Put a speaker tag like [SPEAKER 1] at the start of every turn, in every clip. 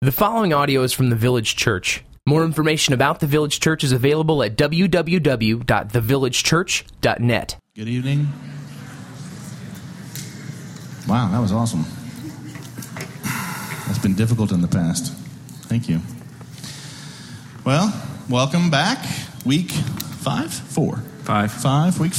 [SPEAKER 1] The following audio is from the Village Church. More information about the Village Church is available at www.thevillagechurch.net.
[SPEAKER 2] Good evening. Wow, that was awesome. That's been difficult in the past. Thank you. Well, welcome back. Week 5? Week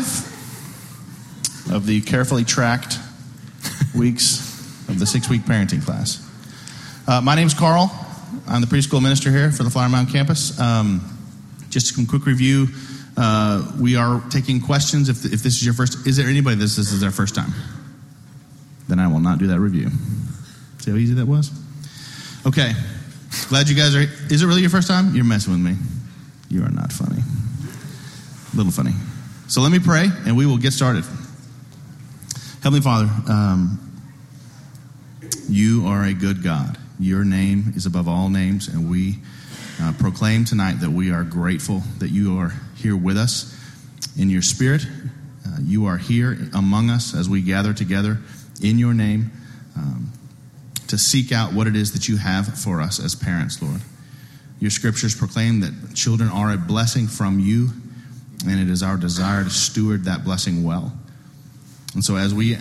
[SPEAKER 2] 5 of the carefully tracked weeks of the 6-week parenting class. My name's Carl. I'm the preschool minister here for the Flower Mound campus. Just some quick review. We are taking questions. If this is your first, is there anybody this is their first time? Then I will not do that review. See how easy that was? Okay. Glad you guys are. Is it really your first time? You're messing with me. You are not funny. A little funny. So let me pray, and we will get started. Heavenly Father, you are a good God. Your name is above all names, and we proclaim tonight that we are grateful that you are here with us in your spirit. You are here among us as we gather together in your name to seek out what it is that you have for us as parents, Lord. Your scriptures proclaim that children are a blessing from you, and it is our desire to steward that blessing well. And so as we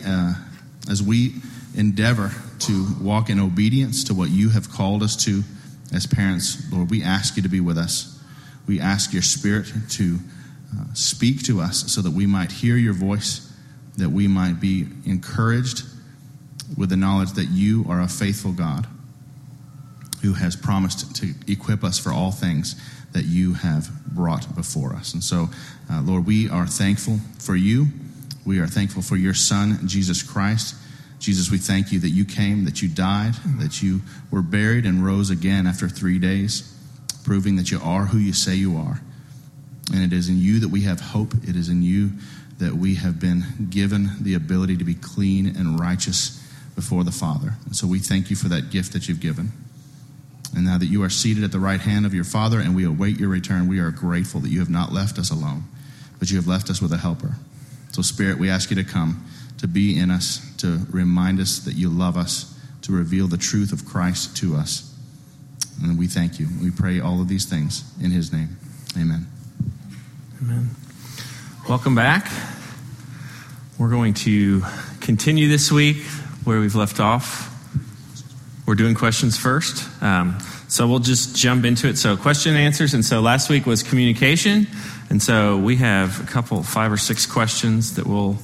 [SPEAKER 2] endeavor to walk in obedience to what you have called us to as parents, Lord, we ask you to be with us. We ask your Spirit to speak to us so that we might hear your voice, that we might be encouraged with the knowledge that you are a faithful God who has promised to equip us for all things that you have brought before us. And so, Lord, we are thankful for you. We are thankful for your Son, Jesus Christ. Jesus, we thank you that you came, that you died, that you were buried and rose again after 3 days, proving that you are who you say you are. And it is in you that we have hope. It is in you that we have been given the ability to be clean and righteous before the Father. And so we thank you for that gift that you've given. And now that you are seated at the right hand of your Father and we await your return, we are grateful that you have not left us alone, but you have left us with a helper. So Spirit, we ask you to come, to be in us, to remind us that you love us, to reveal the truth of Christ to us. And we thank you. We pray all of these things in his name. Amen.
[SPEAKER 3] Amen. Welcome back. We're going to continue this week where we've left off. We're doing questions first. So we'll just jump into it. So question and answers. And so last week was communication. And so we have a couple, 5 or 6 questions that we'll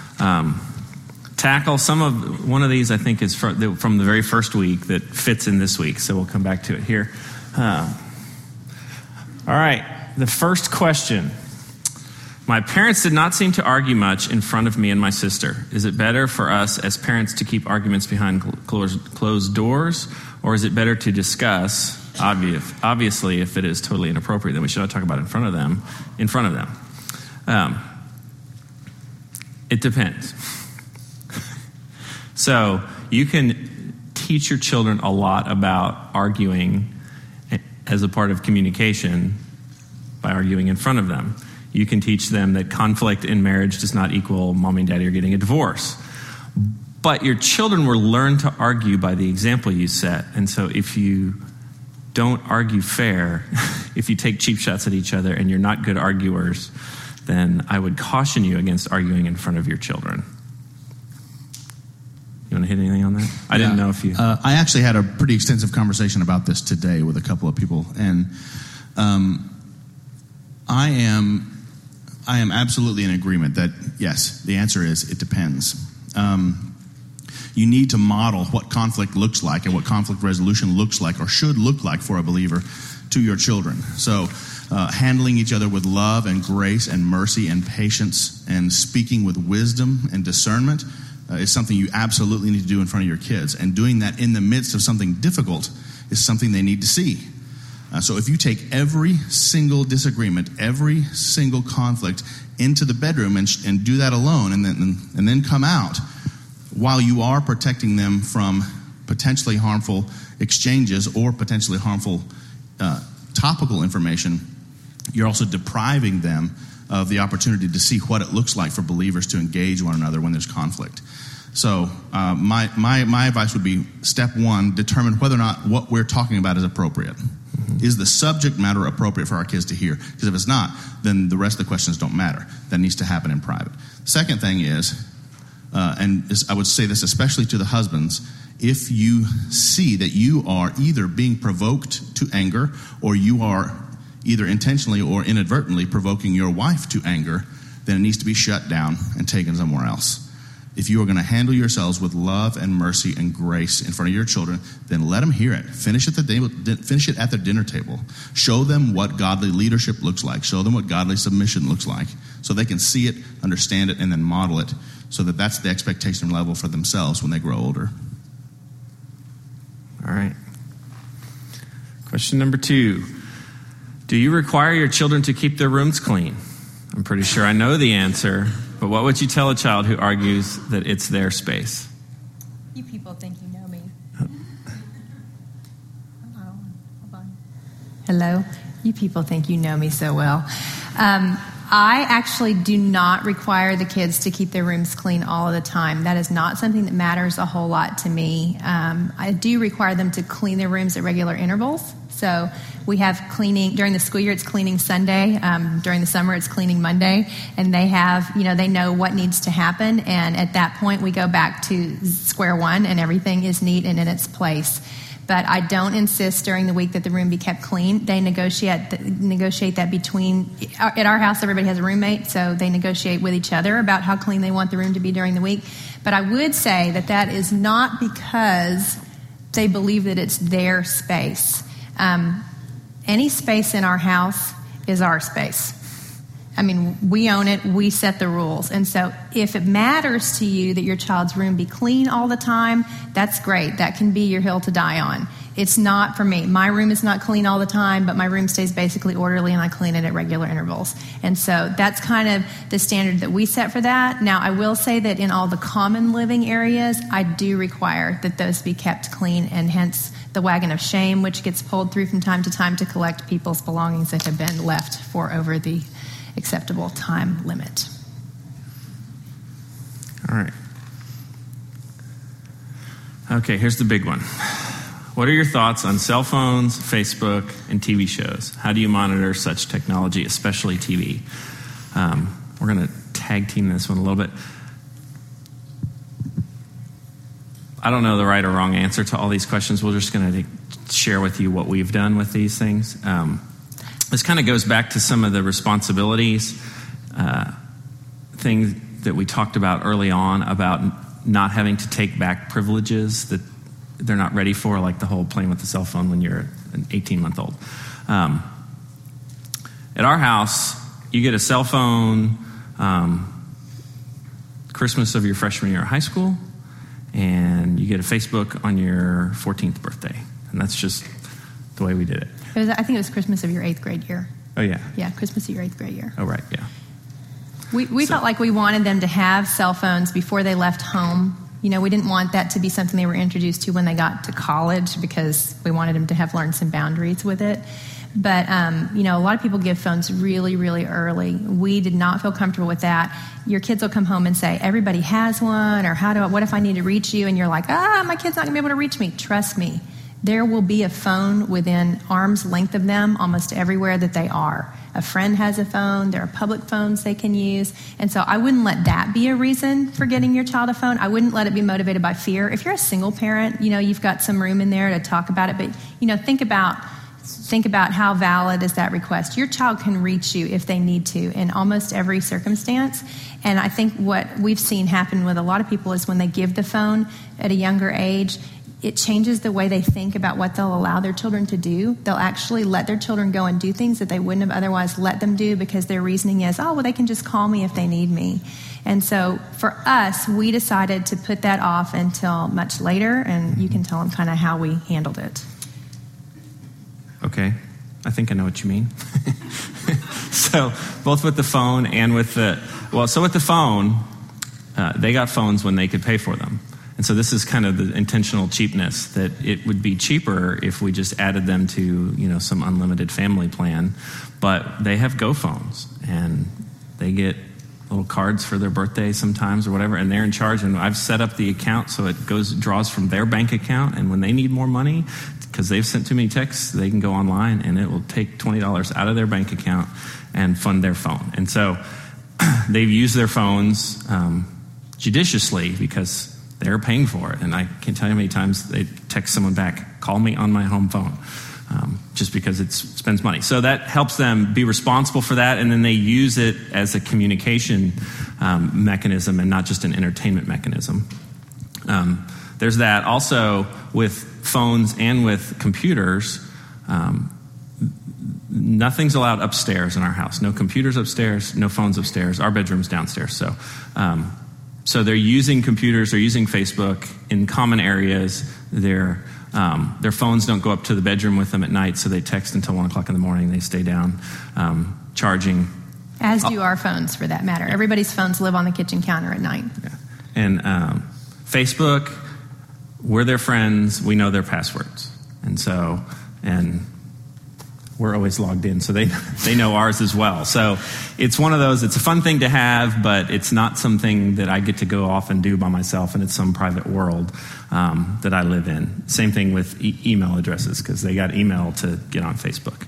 [SPEAKER 3] tackle. One of these I think is from the very first week that fits in this week. So we'll come back to it here. All right. The first question. My parents did not seem to argue much in front of me and my sister. Is it better for us as parents to keep arguments behind closed doors, or is it better to discuss? Obviously, if it is totally inappropriate, then we should not talk about it in front of them. It depends. So you can teach your children a lot about arguing as a part of communication by arguing in front of them. You can teach them that conflict in marriage does not equal mommy and daddy are getting a divorce. But your children will learn to argue by the example you set. And so if you don't argue fair, if you take cheap shots at each other and you're not good arguers, then I would caution you against arguing in front of your children. You want to hit anything on that? I didn't know if you...
[SPEAKER 2] I actually had a pretty extensive conversation about this today with a couple of people. And I am absolutely in agreement that, yes, the answer is it depends. You need to model what conflict looks like and what conflict resolution looks like or should look like for a believer to your children. So handling each other with love and grace and mercy and patience and speaking with wisdom and discernment is something you absolutely need to do in front of your kids. And doing that in the midst of something difficult is something they need to see. So if you take every single disagreement, every single conflict into the bedroom and do that alone and then come out, while you are protecting them from potentially harmful exchanges or potentially harmful topical information, you're also depriving them of the opportunity to see what it looks like for believers to engage one another when there's conflict. So my advice would be, step one, determine whether or not what we're talking about is appropriate. Mm-hmm. Is the subject matter appropriate for our kids to hear? Because if it's not, then the rest of the questions don't matter. That needs to happen in private. Second thing is, I would say this especially to the husbands, if you see that you are either being provoked to anger, or you are either intentionally or inadvertently provoking your wife to anger, then it needs to be shut down and taken somewhere else. If you are going to handle yourselves with love and mercy and grace in front of your children, then let them hear it. Finish it at their dinner table. Show them what godly leadership looks like. Show them what godly submission looks like, so they can see it, understand it, and then model it, so that that's the expectation level for themselves when they grow older.
[SPEAKER 3] All right. Question number 2. Do you require your children to keep their rooms clean? I'm pretty sure I know the answer, but what would you tell a child who argues that it's their space?
[SPEAKER 4] You people think you know me. Hold on. Hello? You people think you know me so well. I actually do not require the kids to keep their rooms clean all of the time. That is not something that matters a whole lot to me. I do require them to clean their rooms at regular intervals. So we have cleaning during the school year. It's cleaning Sunday. During the summer, it's cleaning Monday. And they have, they know what needs to happen. And at that point, we go back to square one, and everything is neat and in its place. But I don't insist during the week that the room be kept clean. They negotiate that between, at our house, everybody has a roommate, so they negotiate with each other about how clean they want the room to be during the week. But I would say that is not because they believe that it's their space. Any space in our house is our space. I mean, we own it, we set the rules. And so if it matters to you that your child's room be clean all the time, that's great. That can be your hill to die on. It's not for me. My room is not clean all the time, but my room stays basically orderly, and I clean it at regular intervals. And so that's kind of the standard that we set for that. Now, I will say that in all the common living areas, I do require that those be kept clean, and hence the wagon of shame, which gets pulled through from time to time to collect people's belongings that have been left for over the acceptable time limit.
[SPEAKER 3] All right. Okay, here's the big one. What are your thoughts on cell phones, Facebook, and TV shows? How do you monitor such technology, especially TV? We're going to tag team this one a little bit. I don't know the right or wrong answer to all these questions. We're just going to share with you what we've done with these things. This kind of goes back to some of the responsibilities, things that we talked about early on about not having to take back privileges that they're not ready for, like the whole playing with the cell phone when you're an 18-month-old. At our house, you get a cell phone Christmas of your freshman year of high school, and you get a Facebook on your 14th birthday. And that's just the way we did it.
[SPEAKER 4] I think it was Christmas of your 8th grade year.
[SPEAKER 3] Oh, yeah.
[SPEAKER 4] Yeah, Christmas of your 8th grade year.
[SPEAKER 3] Oh, right, yeah.
[SPEAKER 4] We felt like we wanted them to have cell phones before they left home. We didn't want that to be something they were introduced to when they got to college, because we wanted them to have learned some boundaries with it. But, a lot of people give phones really, really early. We did not feel comfortable with that. Your kids will come home and say, everybody has one, or what if I need to reach you? And you're like, my kid's not going to be able to reach me. Trust me. There will be a phone within arm's length of them almost everywhere that they are. A friend has a phone. There are public phones they can use. And so I wouldn't let that be a reason for getting your child a phone. I wouldn't let it be motivated by fear. If you're a single parent, you've got some room in there to talk about it. But, think about how valid is that request. Your child can reach you if they need to in almost every circumstance. And I think what we've seen happen with a lot of people is when they give the phone at a younger age, it changes the way they think about what they'll allow their children to do. They'll actually let their children go and do things that they wouldn't have otherwise let them do, because their reasoning is, they can just call me if they need me. And so for us, we decided to put that off until much later, and you can tell them kind of how we handled it.
[SPEAKER 3] Okay, I think I know what you mean. So both with the phone and with with the phone, they got phones when they could pay for them. And so this is kind of the intentional cheapness, that it would be cheaper if we just added them to, some unlimited family plan. But they have Go phones, and they get little cards for their birthday sometimes or whatever, and they're in charge. And I've set up the account so it draws from their bank account. And when they need more money, because they've sent too many texts, they can go online and it will take $20 out of their bank account and fund their phone. And so they've used their phones judiciously because they're paying for it. And I can't tell you how many times they text someone back, call me on my home phone. Just because it spends money. So that helps them be responsible for that, and then they use it as a communication mechanism and not just an entertainment mechanism. There's that. Also, with phones and with computers, nothing's allowed upstairs in our house. No computers upstairs, no phones upstairs. Our bedroom's downstairs. So they're using computers, they're using Facebook in common areas. Their phones don't go up to the bedroom with them at night, so they text until 1 o'clock in the morning. They stay down charging.
[SPEAKER 4] As do our phones, for that matter. Everybody's phones live on the kitchen counter at night.
[SPEAKER 3] Yeah. And Facebook, we're their friends. We know their passwords. And we're always logged in, so they know ours as well. So it's one of those, it's a fun thing to have, but it's not something that I get to go off and do by myself, and it's some private world that I live in. Same thing with email addresses, because they got email to get on Facebook.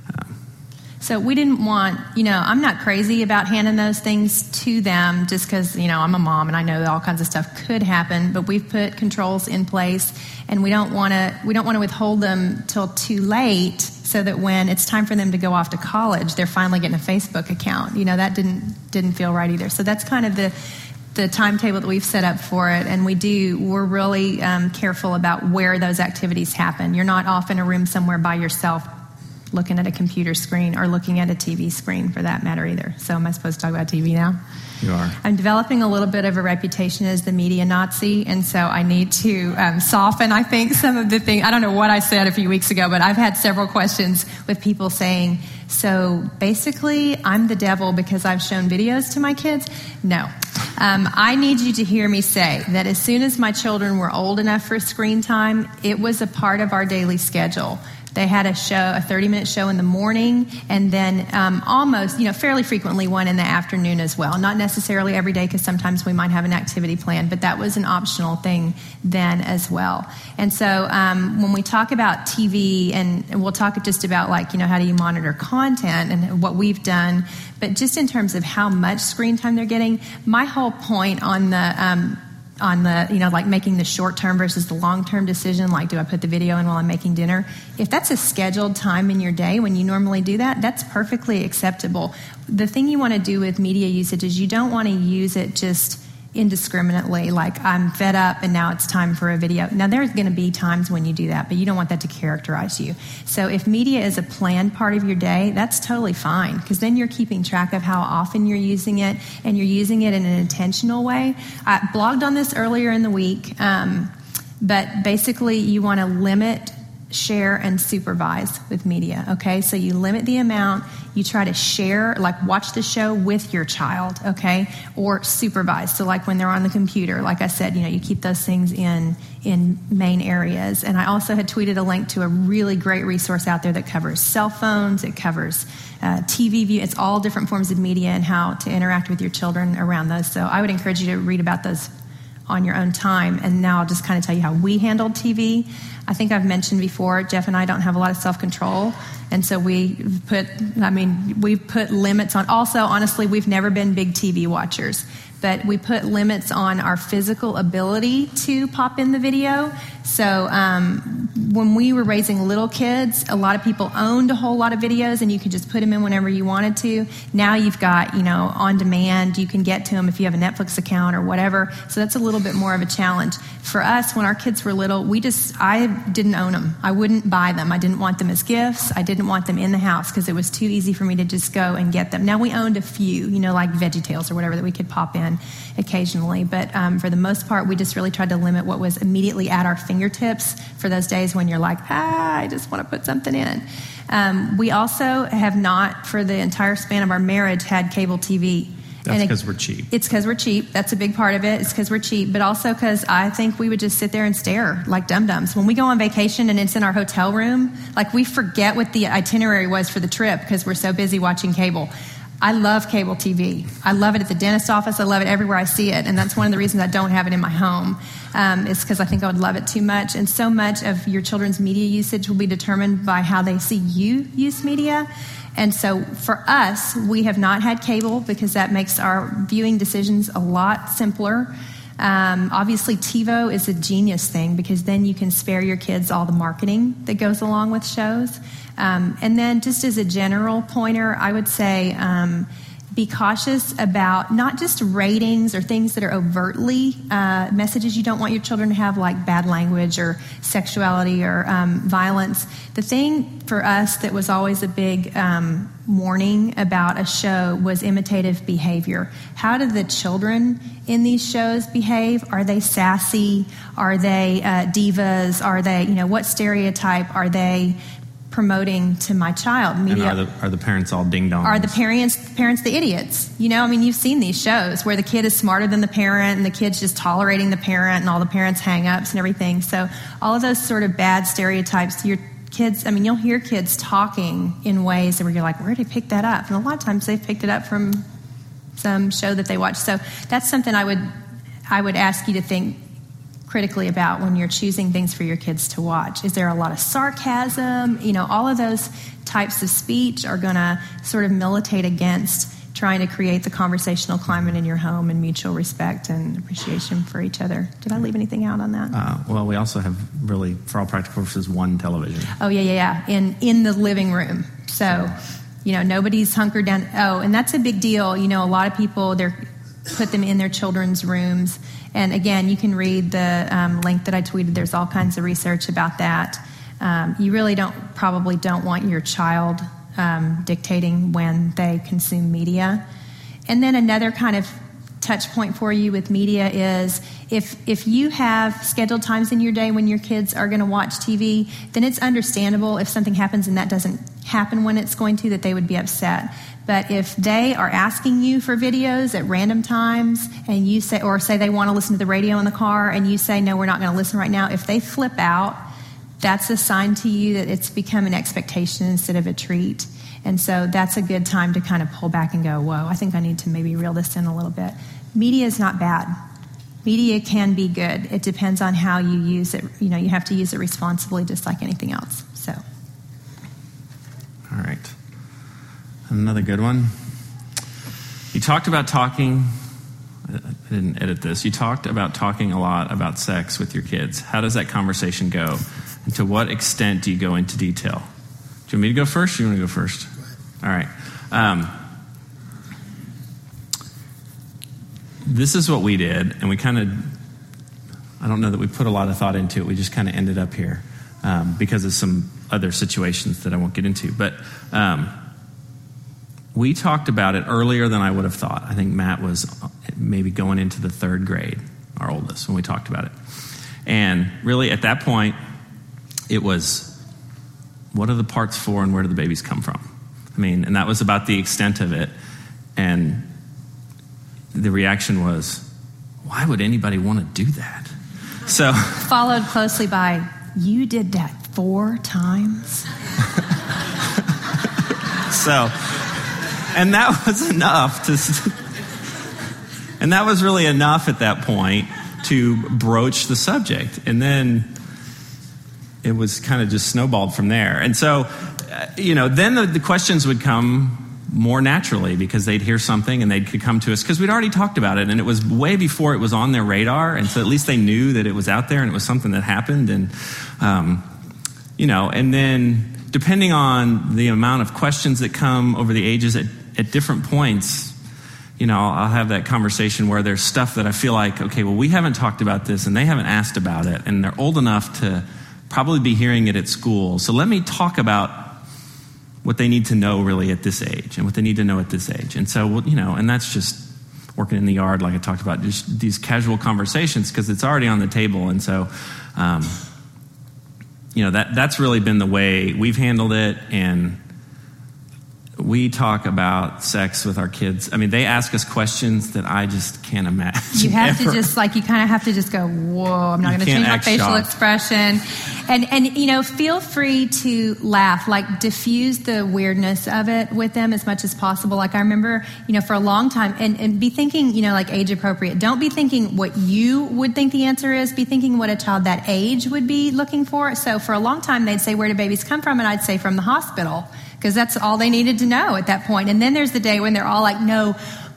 [SPEAKER 4] So we didn't want, I'm not crazy about handing those things to them just because, I'm a mom and I know that all kinds of stuff could happen, but we've put controls in place, and we don't want to withhold them till too late so that when it's time for them to go off to college, they're finally getting a Facebook account. That didn't feel right either. So that's kind of the timetable that we've set up for it, and we're really careful about where those activities happen. You're not off in a room somewhere by yourself looking at a computer screen or looking at a TV screen for that matter either. So am I supposed to talk about TV now?
[SPEAKER 3] You are.
[SPEAKER 4] I'm developing a little bit of a reputation as the media Nazi, and so I need to soften, I think, some of the things. I don't know what I said a few weeks ago, but I've had several questions with people saying, so basically I'm the devil because I've shown videos to my kids? No. I need you to hear me say that as soon as my children were old enough for screen time, it was a part of our daily schedule. They had a 30-minute show in the morning, and then almost, fairly frequently one in the afternoon as well. Not necessarily every day, because sometimes we might have an activity plan, but that was an optional thing then as well. And so when we talk about TV, and we'll talk just about how do you monitor content and what we've done, but just in terms of how much screen time they're getting, my whole point on the making the short-term versus the long-term decision, do I put the video in while I'm making dinner? If that's a scheduled time in your day when you normally do that, that's perfectly acceptable. The thing you want to do with media usage is you don't want to use it just indiscriminately, I'm fed up and now it's time for a video. Now, there's going to be times when you do that, but you don't want that to characterize you. So if media is a planned part of your day, that's totally fine, because then you're keeping track of how often you're using it, and you're using it in an intentional way. I blogged on this earlier in the week, but basically you want to limit, share, and supervise with media, okay? So you limit the amount, you try to share, watch the show with your child, okay? Or supervise, so when they're on the computer, like I said, you keep those things in main areas. And I also had tweeted a link to a really great resource out there that covers cell phones, it covers TV view, it's all different forms of media and how to interact with your children around those. So I would encourage you to read about those on your own time. And now I'll just kind of tell you how we handled TV. I think I've mentioned before, Jeff and I don't have a lot of self-control. And so we've put limits on. Also, honestly, we've never been big TV watchers, but we put limits on our physical ability to pop in the video. So when we were raising little kids, a lot of people owned a whole lot of videos, and you could just put them in whenever you wanted to. Now you've got, on demand, you can get to them if you have a Netflix account or whatever. So that's a little bit more of a challenge. For us, when our kids were little, I didn't own them. I wouldn't buy them. I didn't want them as gifts. I didn't want them in the house because it was too easy for me to just go and get them. Now we owned a few, like VeggieTales or whatever that we could pop in occasionally. But for the most part, we just really tried to limit what was immediately at our fingertips for those days when you're I just want to put something in. We also have not, for the entire span of our marriage, had cable TV.
[SPEAKER 3] That's because we're cheap.
[SPEAKER 4] It's because we're cheap. That's a big part of it. It's because we're cheap, but also because I think we would just sit there and stare like dum-dums. When we go on vacation and it's in our hotel room, we forget what the itinerary was for the trip because we're so busy watching cable. I love cable TV. I love it at the dentist office. I love it everywhere I see it. And that's one of the reasons I don't have it in my home, is because I think I would love it too much. And so much of your children's media usage will be determined by how they see you use media. And so for us, we have not had cable because that makes our viewing decisions a lot simpler. Obviously, TiVo is a genius thing because then you can spare your kids all the marketing that goes along with shows. And then just as a general pointer, I would say be cautious about not just ratings or things that are overtly messages you don't want your children to have, like bad language or sexuality or violence. The thing for us that was always a big warning about a show was imitative behavior. How do the children in these shows behave? Are they sassy? Are they divas? Are they, what stereotype are they promoting to my child? Media.
[SPEAKER 3] And are the parents all ding-dongs?
[SPEAKER 4] Are the parents the idiots? You've seen these shows where the kid is smarter than the parent and the kid's just tolerating the parent and all the parents' hang-ups and everything. So all of those sort of bad stereotypes, your kids, you'll hear kids talking in ways where you're like, where did they pick that up? And a lot of times they've picked it up from some show that they watch. So that's something I would ask you to think critically about when you're choosing things for your kids to watch. Is there a lot of sarcasm? All of those types of speech are going to sort of militate against trying to create the conversational climate in your home and mutual respect and appreciation for each other. Did I leave anything out on that?
[SPEAKER 3] Well, we also have really, for all practical purposes, one television.
[SPEAKER 4] Oh, yeah. In the living room. So, nobody's hunkered down. Oh, and that's a big deal. A lot of people, they put them in their children's rooms. And again, you can read the link that I tweeted. There's all kinds of research about that. You really probably don't want your child dictating when they consume media. And then another kind of touch point for you with media is if you have scheduled times in your day when your kids are going to watch TV, then it's understandable if something happens and that doesn't happen when it's going to, that they would be upset. But if they are asking you for videos at random times and you say they want to listen to the radio in the car and you say, no, we're not going to listen right now, if they flip out, that's a sign to you that it's become an expectation instead of a treat. And so that's a good time to kind of pull back and go, whoa, I think I need to maybe reel this in a little bit. Media is not bad. Media can be good. It depends on how you use it. You have to use it responsibly just like anything else. So.
[SPEAKER 3] All right. Another good one. You talked about talking, I didn't edit this, you talked about talking a lot about sex with your kids. How does that conversation go? And to what extent do you go into detail? Do you want me to go first or do you want to go first? All right. This is what we did, and we kind of, I don't know that we put a lot of thought into it. We just kind of ended up here because of some other situations that I won't get into. But we talked about it earlier than I would have thought. I think Matt was maybe going into the third grade, our oldest, when we talked about it. And really, at that point, it was, what are the parts for and where do the babies come from? And that was about the extent of it. And the reaction was, why would anybody want to do that? So
[SPEAKER 4] followed closely by, you did that 4 times?
[SPEAKER 3] So, and that was enough and that was really enough at that point to broach the subject. And then it was kind of just snowballed from there. And so, then the questions would come more naturally because they'd hear something and they could come to us because we'd already talked about it and it was way before it was on their radar. And so at least they knew that it was out there and it was something that happened. And, and then depending on the amount of questions that come over the ages at different points, I'll have that conversation where there's stuff that I feel like, okay, well, we haven't talked about this and they haven't asked about it and they're old enough to probably be hearing it at school. So let me talk about what they need to know really at this age and what they need to know at this age. And so, and that's just working in the yard like I talked about, just these casual conversations because it's already on the table. And so, that's really been the way we've handled it. And we talk about sex with our kids. They ask us questions that I just can't imagine.
[SPEAKER 4] You have
[SPEAKER 3] ever.
[SPEAKER 4] to just you kind of have to just go, whoa, I'm not going to change my facial
[SPEAKER 3] shocked.
[SPEAKER 4] expression. And feel free to laugh, diffuse the weirdness of it with them as much as possible. I remember, for a long time, and be thinking, age appropriate. Don't be thinking what you would think the answer is. Be thinking what a child that age would be looking for. So for a long time, they'd say, where do babies come from? And I'd say from the hospital, because that's all they needed to know at that point. And then there's the day when they're all like, no,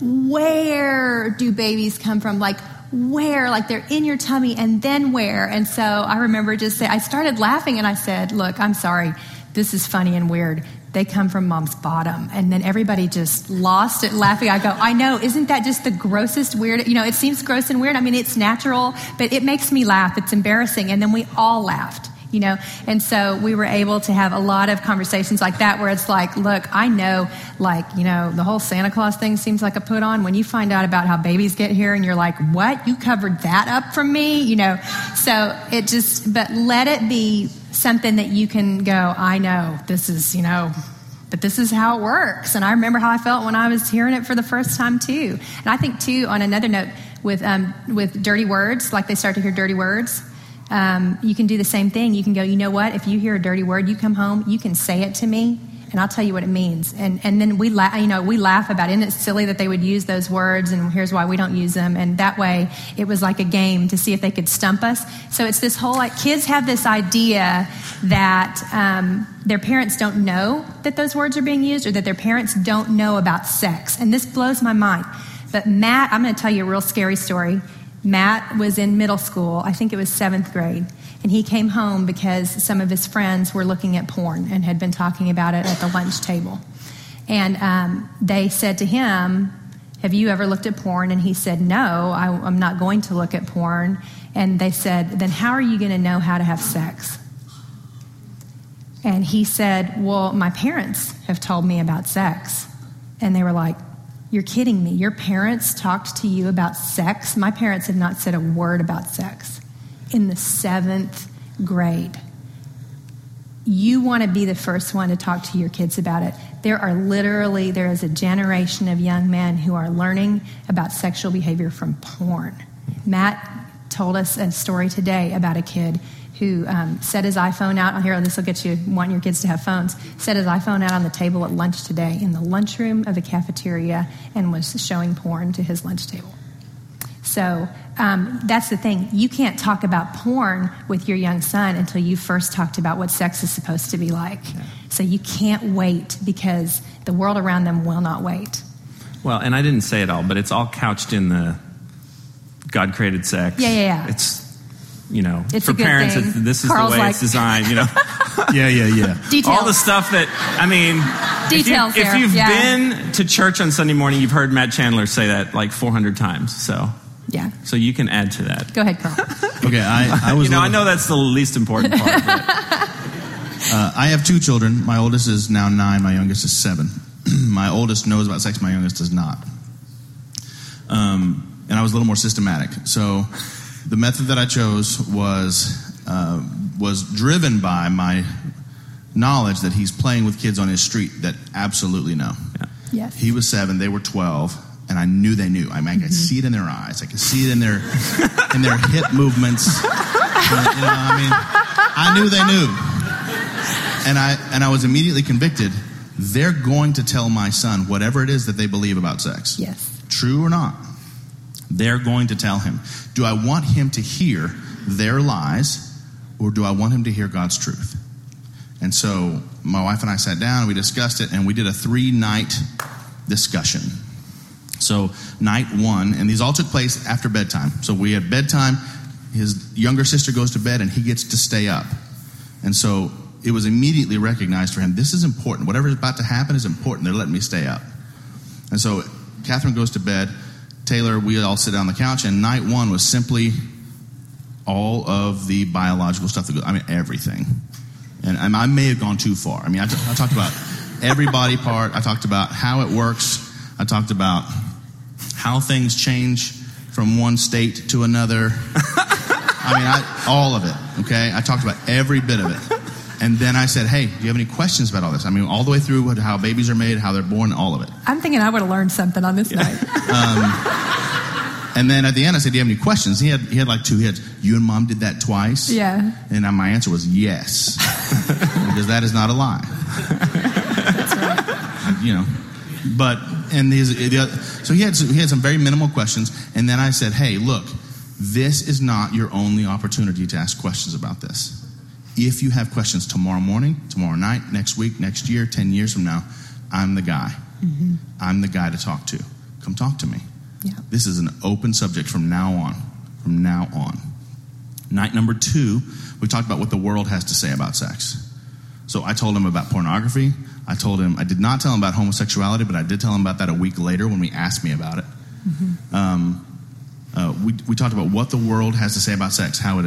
[SPEAKER 4] where do babies come from? Where? They're in your tummy, and then where? And so I remember I started laughing, and I said, look, I'm sorry. This is funny and weird. They come from mom's bottom. And then everybody just lost it laughing. I go, I know. Isn't that just the grossest weird? It seems gross and weird. I mean, it's natural, but it makes me laugh. It's embarrassing. And then we all laughed. And so we were able to have a lot of conversations like that where it's look, I know, the whole Santa Claus thing seems like a put on. When you find out about how babies get here and you're like, what? You covered that up from me? So but let it be something that you can go, I know this is, but this is how it works. And I remember how I felt when I was hearing it for the first time too. And I think too, on another note, with dirty words, they start to hear dirty words. You can do the same thing. You can go, you know what? If you hear a dirty word, you come home, you can say it to me, and I'll tell you what it means. And then we laugh about it. Isn't it silly that they would use those words, and here's why we don't use them. And that way, it was like a game to see if they could stump us. So it's this whole, kids have this idea that their parents don't know that those words are being used, or that their parents don't know about sex. And this blows my mind. But Matt, I'm going to tell you a real scary story. Matt was in middle school, I think it was 7th grade, and he came home because some of his friends were looking at porn and had been talking about it at the lunch table. And they said to him, have you ever looked at porn? And he said, no, I'm not going to look at porn. And they said, then how are you going to know how to have sex? And he said, well, my parents have told me about sex. And they were like, you're kidding me. Your parents talked to you about sex? My parents have not said a word about sex. In the 7th grade. You want to be the first one to talk to your kids about it. There is a generation of young men who are learning about sexual behavior from porn. Matt told us a story today about a kid who set his iPhone out. Here, this will get you wanting your kids to have phones. Set his iPhone out on the table at lunch today in the lunchroom of the cafeteria and was showing porn to his lunch table. So that's the thing. You can't talk about porn with your young son until you first talked about what sex is supposed to be like. Yeah. So you can't wait because the world around them will not wait.
[SPEAKER 3] Well, and I didn't say it all, but it's all couched in the God created sex.
[SPEAKER 4] Yeah.
[SPEAKER 3] It's
[SPEAKER 4] it's
[SPEAKER 3] for parents, this is
[SPEAKER 4] Carl's
[SPEAKER 3] the way it's designed,
[SPEAKER 2] Yeah.
[SPEAKER 4] Details.
[SPEAKER 3] All the stuff that,
[SPEAKER 4] Details
[SPEAKER 3] if you've been to church on Sunday morning, you've heard Matt Chandler say that 400 times. So you can add to that.
[SPEAKER 4] Go ahead, Carl.
[SPEAKER 2] Okay, I was.
[SPEAKER 3] I know that's the least important part. But.
[SPEAKER 2] I have 2 children. My oldest is now 9. My youngest is 7. My oldest knows about sex. My youngest does not. And I was a little more systematic. So the method that I chose was driven by my knowledge that he's playing with kids on his street that absolutely know.
[SPEAKER 3] Yeah.
[SPEAKER 4] Yes.
[SPEAKER 2] He was 7. They were 12. And I knew they knew. I could see it in their eyes. I could see it in their hip movements. I knew they knew. And I was immediately convicted. They're going to tell my son whatever it is that they believe about sex.
[SPEAKER 4] Yes.
[SPEAKER 2] True or not. They're going to tell him. Do I want him to hear their lies, or do I want him to hear God's truth? And so my wife and I sat down, and we discussed it, and we did a 3-night discussion. So night 1, and these all took place after bedtime. So we had bedtime, his younger sister goes to bed, and he gets to stay up. And so it was immediately recognized for him, this is important. Whatever is about to happen is important. They're letting me stay up. And so Catherine goes to bed. Taylor, we all sit down on the couch, and night 1 was simply all of the biological stuff that goes, everything. And I may have gone too far. I talked about every body part. I talked about how it works. I talked about how things change from one state to another. All of it, okay? I talked about every bit of it. And then I said, hey, do you have any questions about all this? All the way through how babies are made, how they're born, all of it.
[SPEAKER 4] I'm thinking I would have learned something on this night.
[SPEAKER 2] And then at the end, I said, "Do you have any questions?" He had like two. He had, "You and Mom did that twice?"
[SPEAKER 4] Yeah.
[SPEAKER 2] And my answer was yes, because that is not a lie.
[SPEAKER 4] That's right.
[SPEAKER 2] You know, but and so he had some very minimal questions, and then I said, "Hey, look, this is not your only opportunity to ask questions about this. If you have questions tomorrow morning, tomorrow night, next week, next year, 10 years from now, I'm the guy. Mm-hmm. I'm the guy to talk to. Come talk to me."
[SPEAKER 4] Yeah.
[SPEAKER 2] This is an open subject from now on. From now on. Night number 2, we talked about what the world has to say about sex. So I told him about pornography. I did not tell him about homosexuality, but I did tell him about that a week later when we asked me about it. Mm-hmm. We talked about what the world has to say about sex, how it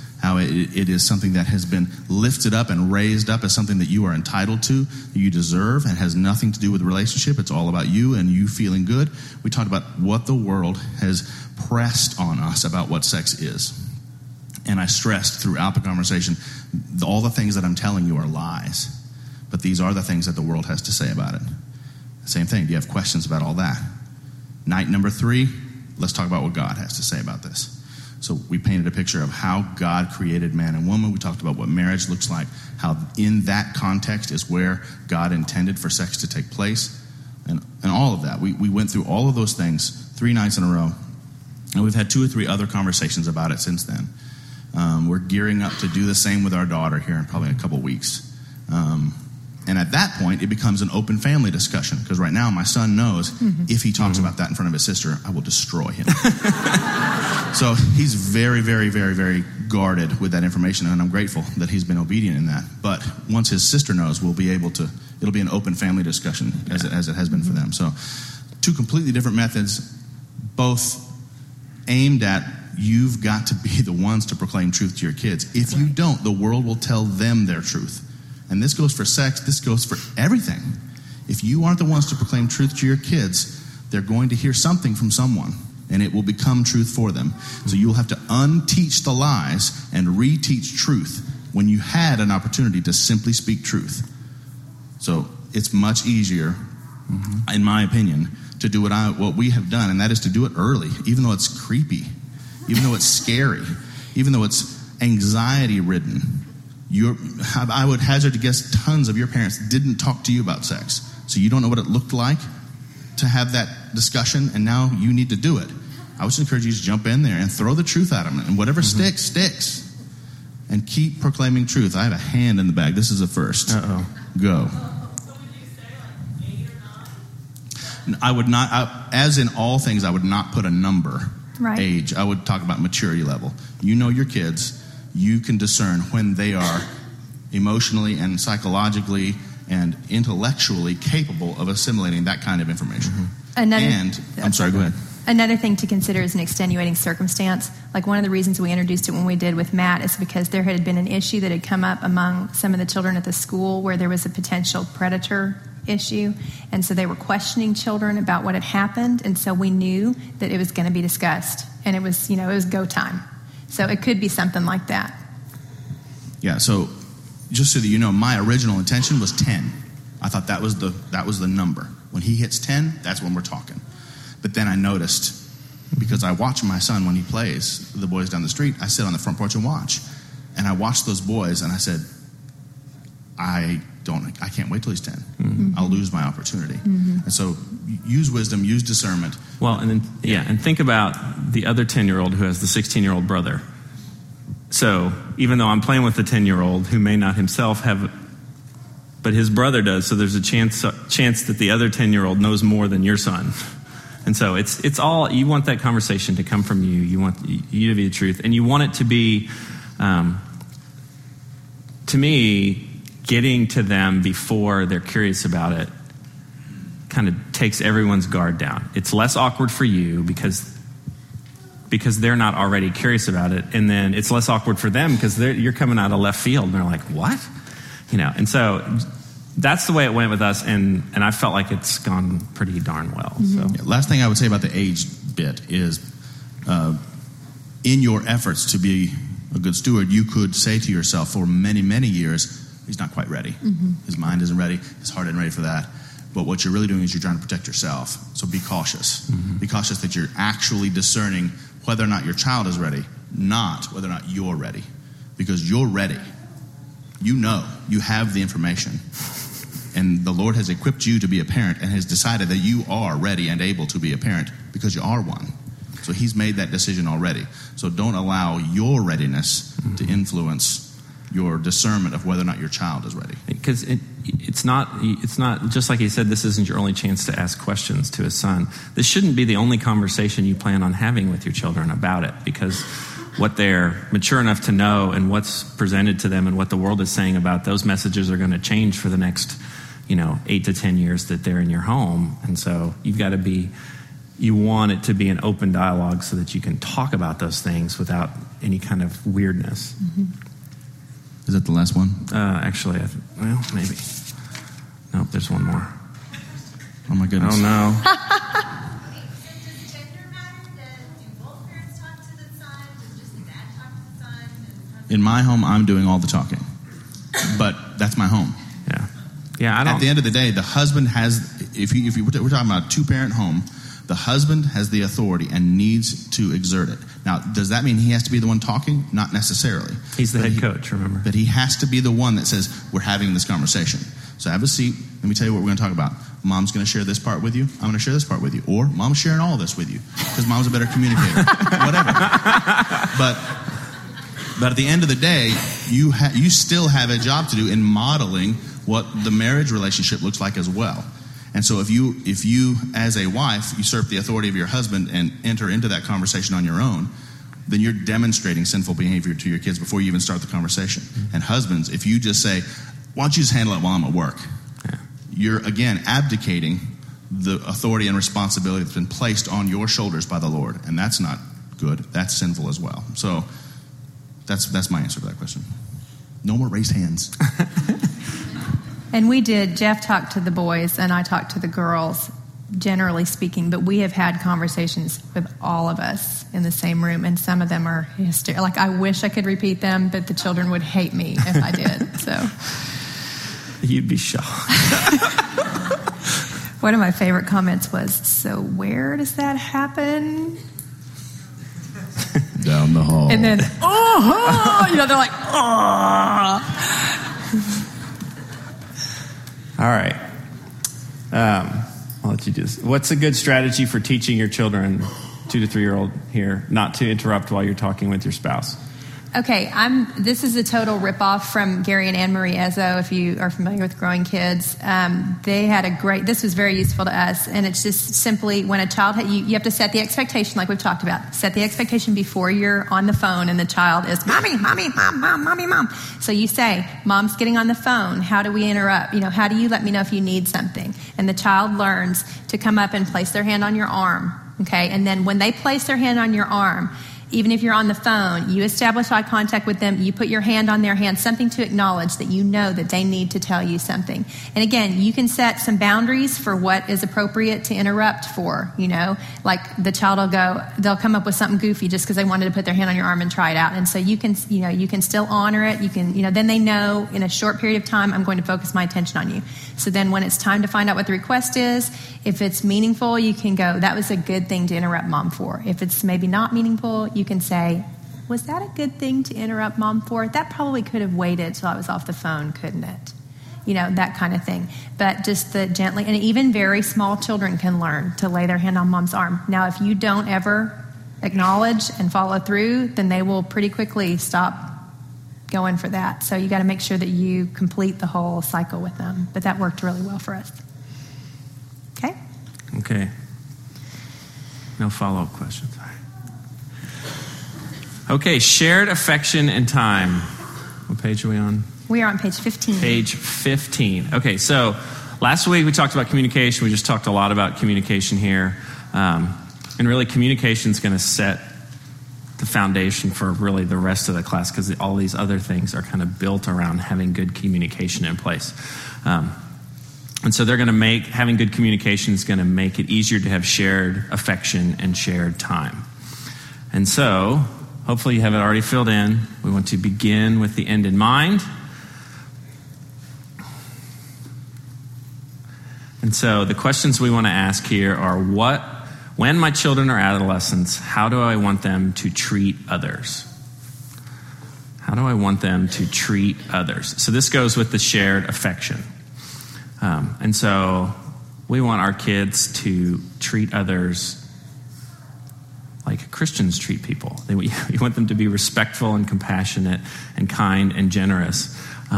[SPEAKER 2] is something that has been lifted up and raised up as something that you are entitled to, that you deserve, and has nothing to do with the relationship. It's all about you and you feeling good. We talked about what the world has pressed on us about what sex is. And I stressed throughout the conversation, all the things that I'm telling you are lies. But these are the things that the world has to say about it. Same thing. Do you have questions about all that? Night number 3, let's talk about what God has to say about this. So we painted a picture of how God created man and woman. We talked about what marriage looks like, how in that context is where God intended for sex to take place, and all of that. We went through all of those things 3 nights in a row, and we've had 2 or 3 other conversations about it since then. We're gearing up to do the same with our daughter here in probably a couple weeks. And at that point, it becomes an open family discussion, because right now my son knows if he talks about that in front of his sister, I will destroy him. So he's very, very, very, very guarded with that information, and I'm grateful that he's been obedient in that. But once his sister knows, it'll be an open family discussion as it has been for them. So 2 completely different methods, both aimed at you've got to be the ones to proclaim truth to your kids. If you don't, the world will tell them their truth. And this goes for sex, this goes for everything. If you aren't the ones to proclaim truth to your kids, they're going to hear something from someone, and it will become truth for them. So you'll have to unteach the lies and reteach truth when you had an opportunity to simply speak truth. So it's much easier, in my opinion, to do what we have done, and that is to do it early, even though it's creepy, even though it's scary, even though it's anxiety-ridden. I would hazard to guess tons of your parents didn't talk to you about sex, so you don't know what it looked like to have that discussion, and now you need to do it. I would just encourage you to jump in there and throw the truth at them, and whatever sticks, and keep proclaiming truth. I have a hand in the bag. This is a first. Go.
[SPEAKER 5] So would you say like 8 or 9?
[SPEAKER 2] I would not, as in all things, I would not put a number, age. I would talk about maturity level. You know your kids. You can discern when they are emotionally and psychologically and intellectually capable of assimilating that kind of information. I'm sorry, go ahead.
[SPEAKER 4] Another thing to consider is an extenuating circumstance. Like one of the reasons we introduced it when we did with Matt is because there had been an issue that had come up among some of the children at the school where there was a potential predator issue. And so they were questioning children about what had happened. And so we knew that it was going to be discussed. And it was, it was go time. So it could be something like that.
[SPEAKER 2] Yeah, so just so that you know, my original intention was 10. I thought that was the number. When he hits 10, that's when we're talking. But then I noticed, because I watch my son when he plays the boys down the street, I sit on the front porch and watch. And I watched those boys, and I said, I can't wait till he's 10. Mm-hmm. I'll lose my opportunity. Mm-hmm. And so use wisdom, use discernment.
[SPEAKER 3] Well, and think about the other 10-year-old who has the 16-year-old brother. So even though I'm playing with the 10-year-old who may not himself have, but his brother does, so there's a chance that the other 10-year-old knows more than your son. And so it's all, you want that conversation to come from you. You want you to be the truth. And you want it to be, to me, getting to them before they're curious about it kind of takes everyone's guard down. It's less awkward for you because they're not already curious about it. And then it's less awkward for them because you're coming out of left field and they're like, what? And so that's the way it went with us. And I felt like it's gone pretty darn well.
[SPEAKER 2] Mm-hmm. So last thing I would say about the age bit is in your efforts to be a good steward, you could say to yourself for many, many years, he's not quite ready. Mm-hmm. His mind isn't ready. His heart isn't ready for that. But what you're really doing is you're trying to protect yourself. So be cautious. Be cautious that you're actually discerning whether or not your child is ready, not whether or not you're ready. Because you're ready. You know. You have the information. And the Lord has equipped you to be a parent and has decided that you are ready and able to be a parent because you are one. So he's made that decision already. So don't allow your readiness to influence your discernment of whether or not your child is ready.
[SPEAKER 3] Because it's not just like he said, this isn't your only chance to ask questions to his son. This shouldn't be the only conversation you plan on having with your children about it, because what they're mature enough to know and what's presented to them and what the world is saying about those messages are going to change for the next 8 to 10 years that they're in your home. And so you want it to be an open dialogue so that you can talk about those things without any kind of weirdness.
[SPEAKER 2] Is that the last one?
[SPEAKER 3] Actually, maybe. Nope, there's one more.
[SPEAKER 2] Oh my goodness.
[SPEAKER 3] Oh no.
[SPEAKER 5] Does gender matter? Do both parents talk to the son? Does just the dad talk to the son?
[SPEAKER 2] In my home, I'm doing all the talking. But that's my home.
[SPEAKER 3] Yeah, I don't.
[SPEAKER 2] At the end of the day, the husband has, we're talking about a two-parent home, the husband has the authority and needs to exert it. Now, does that mean he has to be the one talking? Not necessarily.
[SPEAKER 3] He's the head coach, remember?
[SPEAKER 2] But he has to be the one that says, we're having this conversation. So have a seat. Let me tell you what we're going to talk about. Mom's going to share this part with you. I'm going to share this part with you. Or Mom's sharing all this with you because Mom's a better communicator. Whatever. But at the end of the day, you still have a job to do in modeling what the marriage relationship looks like as well. And so if you as a wife usurp the authority of your husband and enter into that conversation on your own, then you're demonstrating sinful behavior to your kids before you even start the conversation. And husbands, if you just say, why don't you just handle it while I'm at work? You're, again, abdicating the authority and responsibility that's been placed on your shoulders by the Lord. And that's not good. That's sinful as well. So that's my answer to that question. No more raised hands.
[SPEAKER 4] And we did. Jeff talked to the boys, and I talked to the girls, generally speaking. But we have had conversations with all of us in the same room, and some of them are hysterical. Like, I wish I could repeat them, but the children would hate me if I did. So
[SPEAKER 3] you'd be shocked.
[SPEAKER 4] One of my favorite comments was, "So where does that happen?"
[SPEAKER 2] Down the hall.
[SPEAKER 4] And then, they're like, oh.
[SPEAKER 3] All right. I'll let you do this. What's a good strategy for teaching your children, 2 to 3 year old here, not to interrupt while you're talking with your spouse?
[SPEAKER 4] Okay, this is a total ripoff from Gary and Anne Marie Ezzo, if you are familiar with Growing Kids. They had this was very useful to us, and it's just simply when a child, you have to set the expectation like we've talked about. Set the expectation before you're on the phone and the child is, Mommy, Mommy, Mom, Mom, Mommy, Mom. So you say, Mom's getting on the phone. How do we interrupt? How do you let me know if you need something? And the child learns to come up and place their hand on your arm, okay? And then when they place their hand on your arm, even if you're on the phone, you establish eye contact with them, you put your hand on their hand, something to acknowledge that you know that they need to tell you something. And again, you can set some boundaries for what is appropriate to interrupt for, like the child they'll come up with something goofy just because they wanted to put their hand on your arm and try it out. And so you can still honor it. You can, then they know in a short period of time, I'm going to focus my attention on you. So then when it's time to find out what the request is, if it's meaningful, you can go, that was a good thing to interrupt Mom for. If it's maybe not meaningful, you can say, was that a good thing to interrupt Mom for? That probably could have waited till I was off the phone, couldn't it? That kind of thing. But just gently, and even very small children can learn to lay their hand on Mom's arm. Now, if you don't ever acknowledge and follow through, then they will pretty quickly stop going for that. So you got to make sure that you complete the whole cycle with them. But that worked really well for us.
[SPEAKER 3] Okay. No follow-up questions. All right. Okay, shared affection and time. What page are we on?
[SPEAKER 4] We are on page 15.
[SPEAKER 3] Page 15. Okay, so last week we talked about communication. We just talked a lot about communication here. And really communication is going to set the foundation for really the rest of the class because all these other things are kind of built around having good communication in place. And so they're going to having good communication is going to make it easier to have shared affection and shared time. And so, hopefully you have it already filled in. We want to begin with the end in mind. And so the questions we want to ask here are when my children are adolescents, how do I want them to treat others? How do I want them to treat others? So this goes with the shared affection. And so we want our kids to treat others like Christians treat people. We want them to be respectful and compassionate and kind and generous.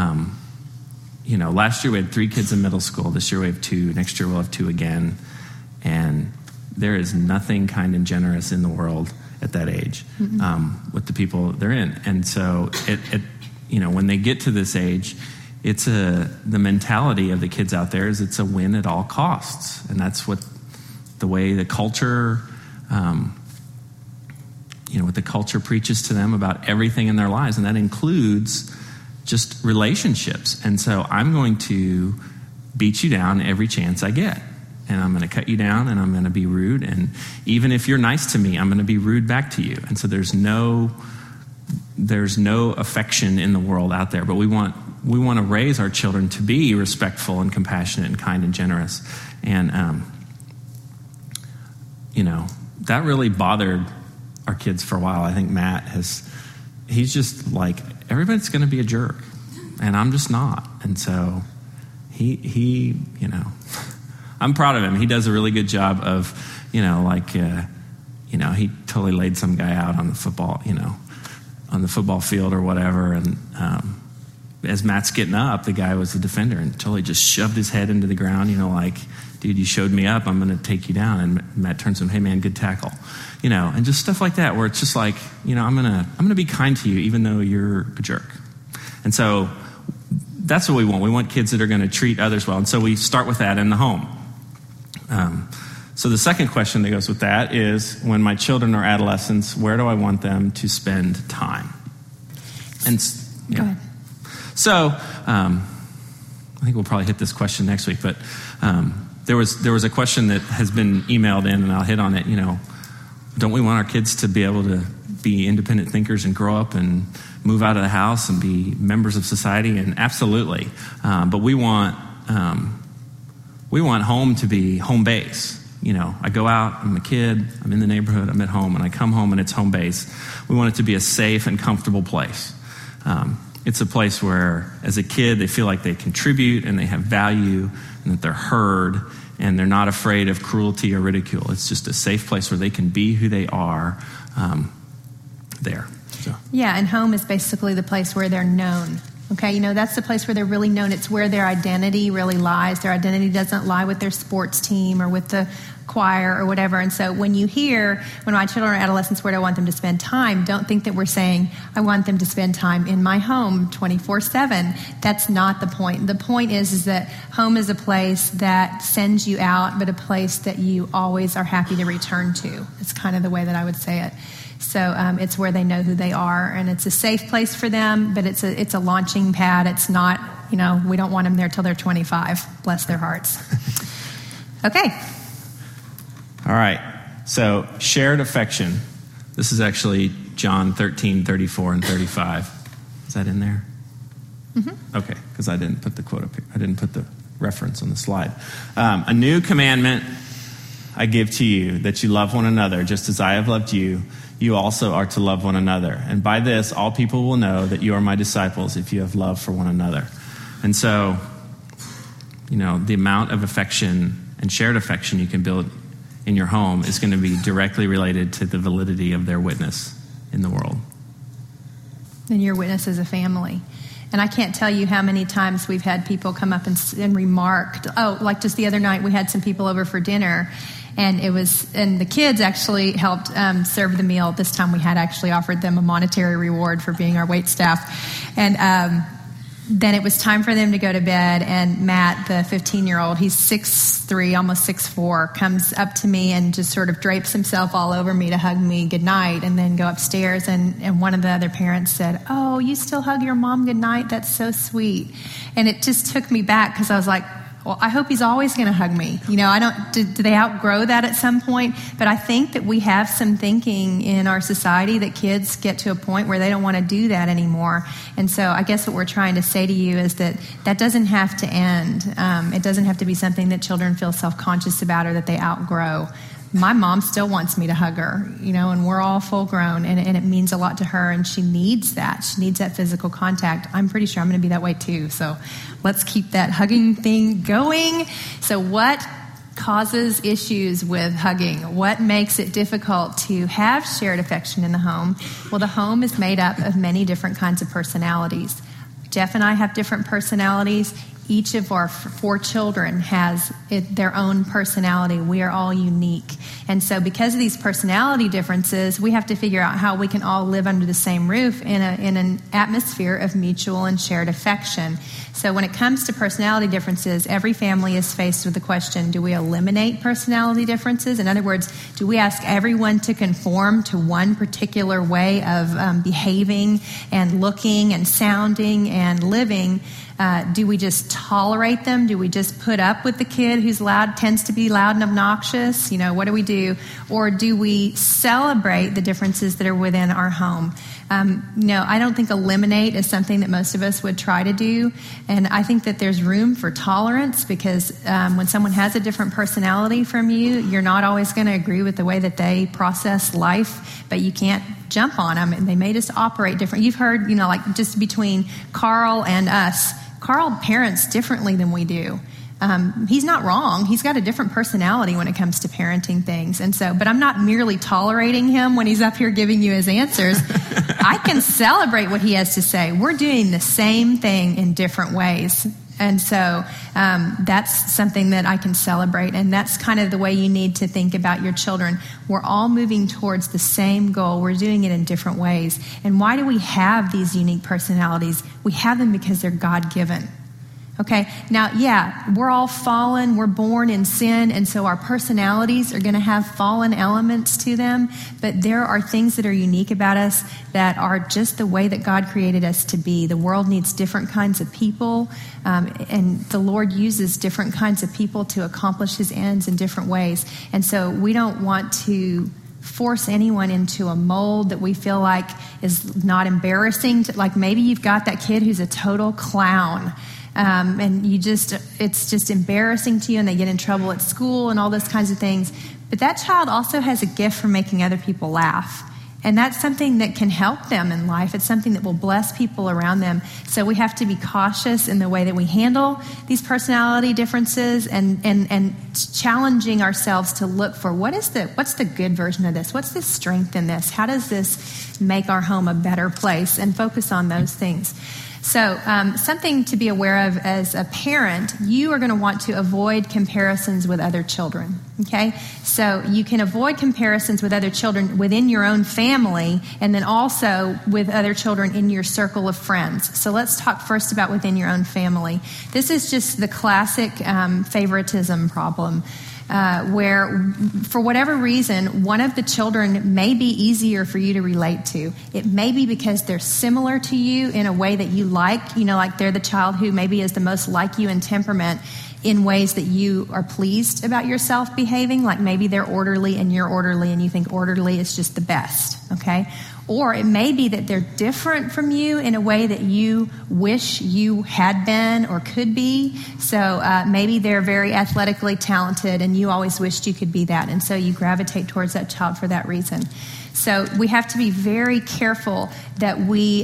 [SPEAKER 3] Last year we had 3 kids in middle school. This year we have 2. Next year we'll have 2 again. And there is nothing kind and generous in the world at that age with the people they're in. And so, when they get to this age, it's the mentality of the kids out there is it's a win at all costs. And that's what the way the culture, what the culture preaches to them about everything in their lives. And that includes just relationships. And so I'm going to beat you down every chance I get. And I'm going to cut you down, and I'm going to be rude. And even if you're nice to me, I'm going to be rude back to you. And so there's no affection in the world out there. But we want to raise our children to be respectful and compassionate and kind and generous. And that really bothered our kids for a while. I think Matt he's just like, everybody's going to be a jerk, and I'm just not. And so he I'm proud of him. He does a really good job of, he totally laid some guy out on the football field or whatever. And as Matt's getting up, the guy was the defender and totally just shoved his head into the ground, dude, you showed me up, I'm going to take you down. And Matt turns to him, hey man, good tackle. And just stuff like that where it's just like, I'm going to be kind to you even though you're a jerk. And so that's what we want. We want kids that are going to treat others well. And so we start with that in the home. So the second question that goes with that is, when my children are adolescents, where do I want them to spend time? And
[SPEAKER 4] Go ahead.
[SPEAKER 3] So I think we'll probably hit this question next week, but there was a question that has been emailed in, and I'll hit on it. Don't we want our kids to be able to be independent thinkers and grow up and move out of the house and be members of society? And absolutely, but we want home to be home base. I go out, I'm a kid, I'm in the neighborhood, I'm at home, and I come home and it's home base. We want it to be a safe and comfortable place. It's a place where, as a kid, they feel like they contribute and they have value and that they're heard and they're not afraid of cruelty or ridicule. It's just a safe place where they can be who they are there. So.
[SPEAKER 4] Yeah, and home is basically the place where they're known. Okay, that's the place where they're really known. It's where their identity really lies. Their identity doesn't lie with their sports team or with the choir or whatever. And so when you hear, when my children are adolescents, where do I want them to spend time? Don't think that we're saying, I want them to spend time in my home 24/7. That's not the point. The point is that home is a place that sends you out, but a place that you always are happy to return to. It's kind of the way that I would say it. So it's where they know who they are, and it's a safe place for them, but it's a launching pad. It's not, we don't want them there till they're 25. Bless their hearts. Okay.
[SPEAKER 3] All right. So shared affection. This is actually John 13, 34, and 35. Is that in there? Mm-hmm. Okay, because I didn't put the quote up here. I didn't put the reference on the slide. A new commandment I give to you, that you love one another, just as I have loved you. You also are to love one another. And by this, all people will know that you are my disciples if you have love for one another. And so, the amount of affection and shared affection you can build in your home is going to be directly related to the validity of their witness in the world.
[SPEAKER 4] And your witness as a family. And I can't tell you how many times we've had people come up and remarked, like just the other night we had some people over for dinner, and the kids actually helped serve the meal. This time we had actually offered them a monetary reward for being our wait staff. And then it was time for them to go to bed, and Matt, the 15-year-old, he's 6'3", almost 6'4", comes up to me and just sort of drapes himself all over me to hug me goodnight, and then go upstairs. And one of the other parents said, "Oh, you still hug your mom goodnight? That's so sweet." And it just took me back, because I was like, well, I hope he's always going to hug me. I don't, do they outgrow that at some point? But I think that we have some thinking in our society that kids get to a point where they don't want to do that anymore. And so I guess what we're trying to say to you is that doesn't have to end. It doesn't have to be something that children feel self-conscious about or that they outgrow. My mom still wants me to hug her, and we're all full grown, and it means a lot to her, and she needs that. She needs that physical contact. I'm pretty sure I'm going to be that way too. So let's keep that hugging thing going. So what causes issues with hugging? What makes it difficult to have shared affection in the home? Well, the home is made up of many different kinds of personalities. Jeff and I have different personalities. Each of our 4 children has their own personality. We are all unique. And so because of these personality differences, we have to figure out how we can all live under the same roof in an atmosphere of mutual and shared affection. So when it comes to personality differences, every family is faced with the question, do we eliminate personality differences? In other words, do we ask everyone to conform to one particular way of behaving and looking and sounding and living? Do we just tolerate them? Do we just put up with the kid who's tends to be loud and obnoxious? What do we do? Or do we celebrate the differences that are within our home? I don't think eliminate is something that most of us would try to do. And I think that there's room for tolerance because when someone has a different personality from you, you're not always going to agree with the way that they process life, but you can't jump on them. And they may just operate different. You've heard, like just between Carl and us, Carl parents differently than we do. He's not wrong. He's got a different personality when it comes to parenting things. And so, but I'm not merely tolerating him when he's up here giving you his answers. I can celebrate what he has to say. We're doing the same thing in different ways. And so that's something that I can celebrate. And that's kind of the way you need to think about your children. We're all moving towards the same goal. We're doing it in different ways. And why do we have these unique personalities? We have them because they're God-given. Okay, now, we're all fallen. We're born in sin, and so our personalities are going to have fallen elements to them. But there are things that are unique about us that are just the way that God created us to be. The world needs different kinds of people, and the Lord uses different kinds of people to accomplish His ends in different ways. And so we don't want to force anyone into a mold that we feel like is not embarrassing. Like maybe you've got that kid who's a total clown. And it's just embarrassing to you, and they get in trouble at school and all those kinds of things. But that child also has a gift for making other people laugh. And that's something that can help them in life. It's something that will bless people around them. So we have to be cautious in the way that we handle these personality differences and challenging ourselves to look for what's the good version of this? What's the strength in this? How does this make our home a better place? And focus on those things. So something to be aware of as a parent, you are going to want to avoid comparisons with other children, okay? So you can avoid comparisons with other children within your own family and then also with other children in your circle of friends. So let's talk first about within your own family. This is just the classic favoritism problem. Where, for whatever reason, one of the children may be easier for you to relate to. It may be because they're similar to you in a way that you like, like they're the child who maybe is the most like you in temperament in ways that you are pleased about yourself behaving, like maybe they're orderly and you're orderly and you think orderly is just the best, okay? Or it may be that they're different from you in a way that you wish you had been or could be. So maybe they're very athletically talented and you always wished you could be that. And so you gravitate towards that child for that reason. So we have to be very careful that we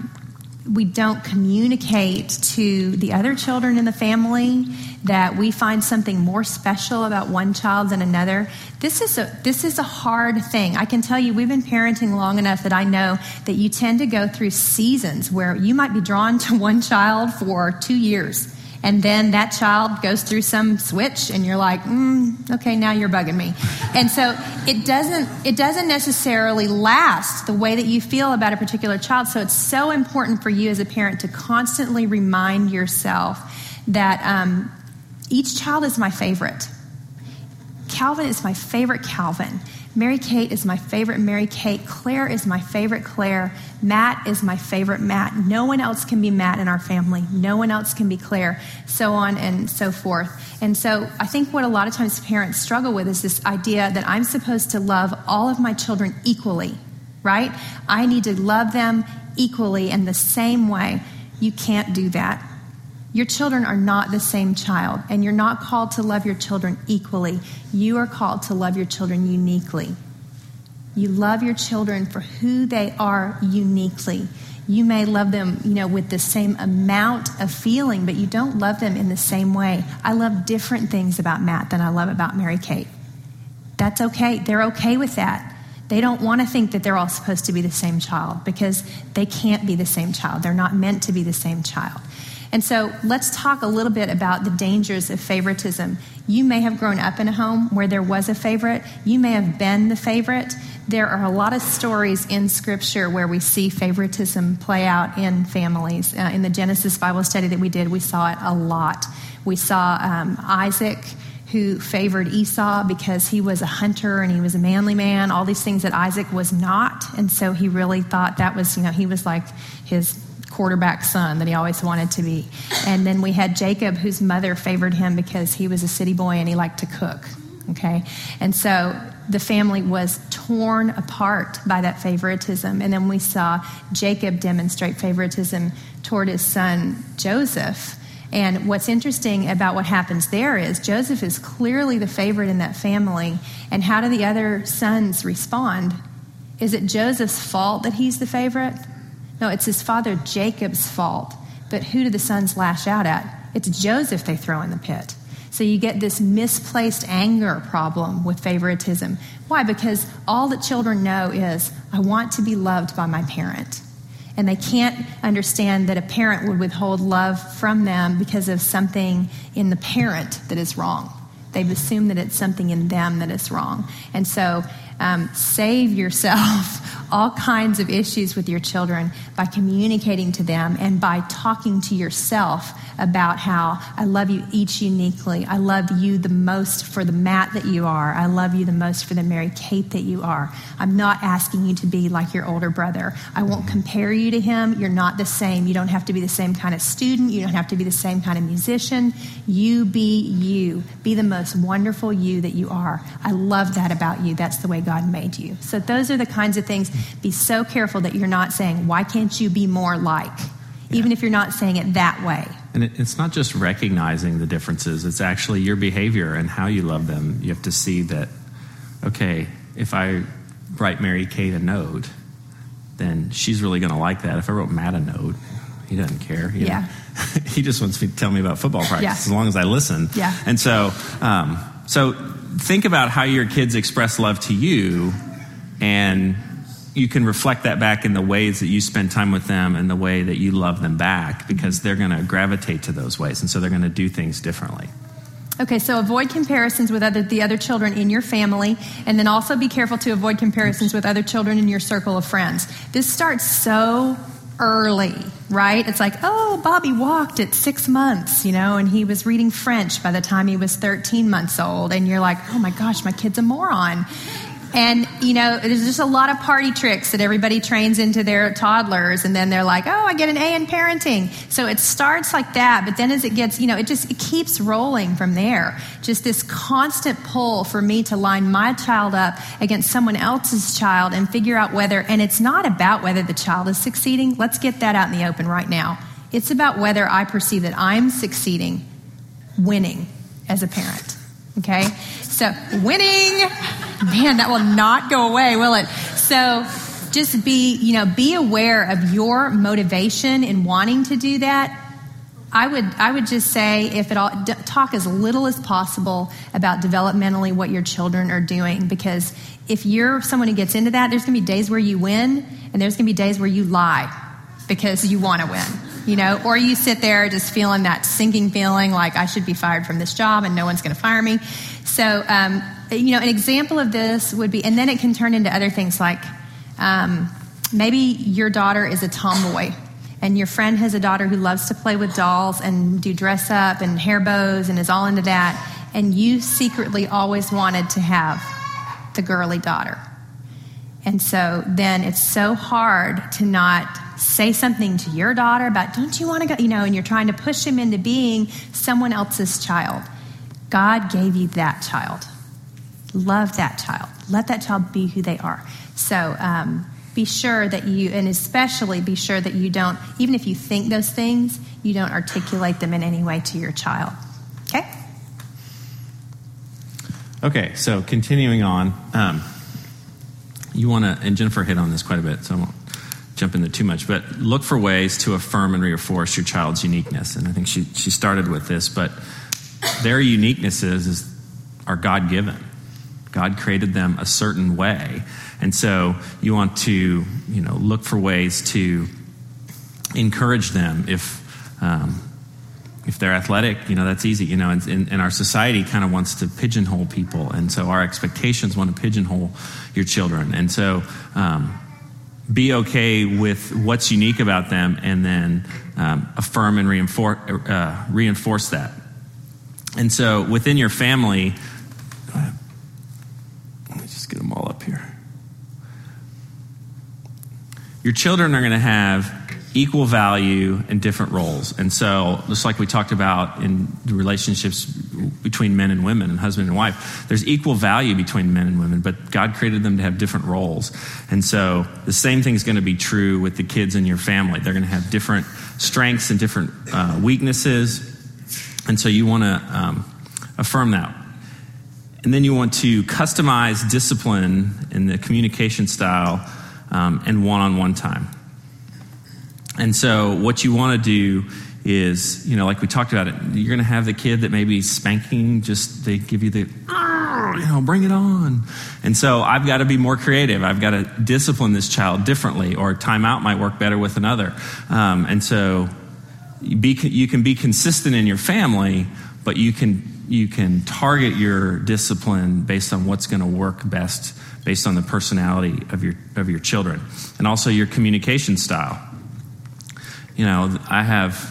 [SPEAKER 4] don't communicate to the other children in the family that we find something more special about one child than another. This is a hard thing. I can tell you, we've been parenting long enough that I know that you tend to go through seasons where you might be drawn to one child for 2 years. And then that child goes through some switch and you're like, okay, now you're bugging me. And so it doesn't necessarily last the way that you feel about a particular child. So it's so important for you as a parent to constantly remind yourself that each child is my favorite. Calvin is my favorite Calvin. Mary Kate is my favorite Mary Kate. Claire is my favorite Claire. Matt is my favorite Matt. No one else can be Matt in our family. No one else can be Claire, so on and so forth. And so I think what a lot of times parents struggle with is this idea that I'm supposed to love all of my children equally, right? I need to love them equally in the same way. You can't do that. Your children are not the same child, and you're not called to love your children equally. You are called to love your children uniquely. You love your children for who they are uniquely. You may love them, with the same amount of feeling, but you don't love them in the same way. I love different things about Matt than I love about Mary Kate. That's okay. They're okay with that. They don't want to think that they're all supposed to be the same child because they can't be the same child. They're not meant to be the same child. And so let's talk a little bit about the dangers of favoritism. You may have grown up in a home where there was a favorite. You may have been the favorite. There are a lot of stories in Scripture where we see favoritism play out in families. In the Genesis Bible study that we did, we saw it a lot. We saw Isaac, who favored Esau because he was a hunter and he was a manly man, all these things that Isaac was not. And so he really thought that was, he was like his quarterback son that he always wanted to be. And then we had Jacob, whose mother favored him because he was a city boy and he liked to cook. Okay? And so the family was torn apart by that favoritism. And then we saw Jacob demonstrate favoritism toward his son Joseph. And what's interesting about what happens there is Joseph is clearly the favorite in that family. And how do the other sons respond? Is it Joseph's fault that he's the favorite? No, it's his father Jacob's fault. But who do the sons lash out at? It's Joseph they throw in the pit. So you get this misplaced anger problem with favoritism. Why? Because all that children know is, I want to be loved by my parent. And they can't understand that a parent would withhold love from them because of something in the parent that is wrong. They've assumed that it's something in them that is wrong. And so save yourself all kinds of issues with your children by communicating to them and by talking to yourself about how I love you each uniquely. I love you the most for the Matt that you are. I love you the most for the Mary Kate that you are. I'm not asking you to be like your older brother. I won't compare you to him. You're not the same. You don't have to be the same kind of student. You don't have to be the same kind of musician. You be you. Be the most wonderful you that you are. I love that about you. That's the way God made you. So those are the kinds of things. Be so careful that you're not saying, why can't you be more like? Even if you're not saying it that way.
[SPEAKER 3] And it's not just recognizing the differences. It's actually your behavior and how you love them. You have to see that, okay, if I write Mary Kate a note, then she's really going to like that. If I wrote Matt a note, he doesn't care. He just wants to tell me about football practice as long as I listen.
[SPEAKER 4] Yeah.
[SPEAKER 3] And so think about how your kids express love to you, and you can reflect that back in the ways that you spend time with them and the way that you love them back, because they're going to gravitate to those ways, and so they're going to do things differently.
[SPEAKER 4] Okay, so avoid comparisons with the other children in your family, and then also be careful to avoid comparisons with other children in your circle of friends. This starts so early, right? It's like, oh, Bobby walked at 6 months, and he was reading French by the time he was 13 months old, and you're like, oh my gosh, my kid's a moron. And, there's just a lot of party tricks that everybody trains into their toddlers. And then they're like, oh, I get an A in parenting. So it starts like that. But then as it gets, it keeps rolling from there. Just this constant pull for me to line my child up against someone else's child and figure out whether, and it's not about whether the child is succeeding. Let's get that out in the open right now. It's about whether I perceive that I'm succeeding, winning as a parent. Okay? So winning, man, that will not go away, will it? So just be aware of your motivation in wanting to do that. I would just say, talk as little as possible about developmentally what your children are doing, because if you're someone who gets into that, there's going to be days where you win, and there's going to be days where you lie because you want to win. Or you sit there just feeling that sinking feeling like I should be fired from this job and no one's going to fire me. So, an example of this would be, and then it can turn into other things like maybe your daughter is a tomboy and your friend has a daughter who loves to play with dolls and do dress up and hair bows and is all into that. And you secretly always wanted to have the girly daughter. And so then it's so hard to not say something to your daughter about, don't you want to go, and you're trying to push him into being someone else's child. God gave you that child. Love that child. Let that child be who they are. So be sure that you, and especially be sure that you don't, even if you think those things, you don't articulate them in any way to your child. Okay?
[SPEAKER 3] Okay, so continuing on, you want to, and Jennifer hit on this quite a bit, so I won't jump into too much, but look for ways to affirm and reinforce your child's uniqueness. And I think she started with this, but their uniquenesses are God-given. God created them a certain way. And so you want to, look for ways to encourage them. If they're athletic, that's easy, and our society kind of wants to pigeonhole people. And so our expectations want to pigeonhole your children. And so be okay with what's unique about them, and then affirm and reinforce that. And so within your family, let me just get them all up here. Your children are going to have equal value and different roles. And so, just like we talked about in the relationships between men and women and husband and wife, there's equal value between men and women, but God created them to have different roles. And so the same thing is going to be true with the kids in your family. They're going to have different strengths and different weaknesses. And so you want to affirm that. And then you want to customize discipline in the communication style and one-on-one time. And so what you want to do is, like we talked about it, you're going to have the kid that maybe spanking, just they give you the, bring it on. And so I've got to be more creative. I've got to discipline this child differently, or timeout might work better with another. And so you can be consistent in your family, but you can target your discipline based on what's going to work best, based on the personality of your children, and also your communication style. I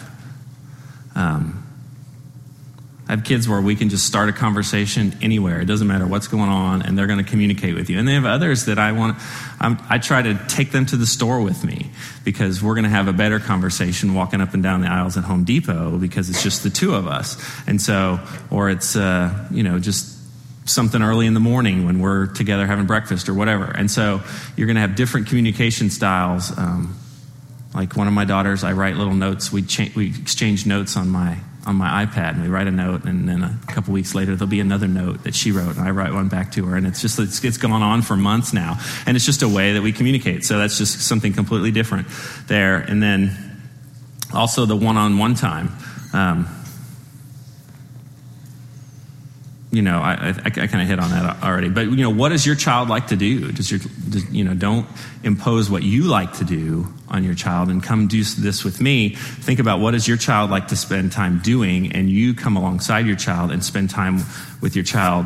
[SPEAKER 3] have kids where we can just start a conversation anywhere. It doesn't matter what's going on, and they're going to communicate with you. And they have others that I try to take them to the store with me, because we're going to have a better conversation walking up and down the aisles at Home Depot, because it's just the two of us. And so, or it's, just something early in the morning when we're together having breakfast or whatever. And so you're going to have different communication styles. Like one of my daughters, I write little notes. We exchange notes on my iPad, and we write a note, and then a couple weeks later there'll be another note that she wrote, and I write one back to her. And it's gone on for months now, and it's just a way that we communicate. So that's just something completely different there. And then also the one-on-one time. I kind of hit on that already. But, what does your child like to do? Don't impose what you like to do on your child and come do this with me. Think about what does your child like to spend time doing, and you come alongside your child and spend time with your child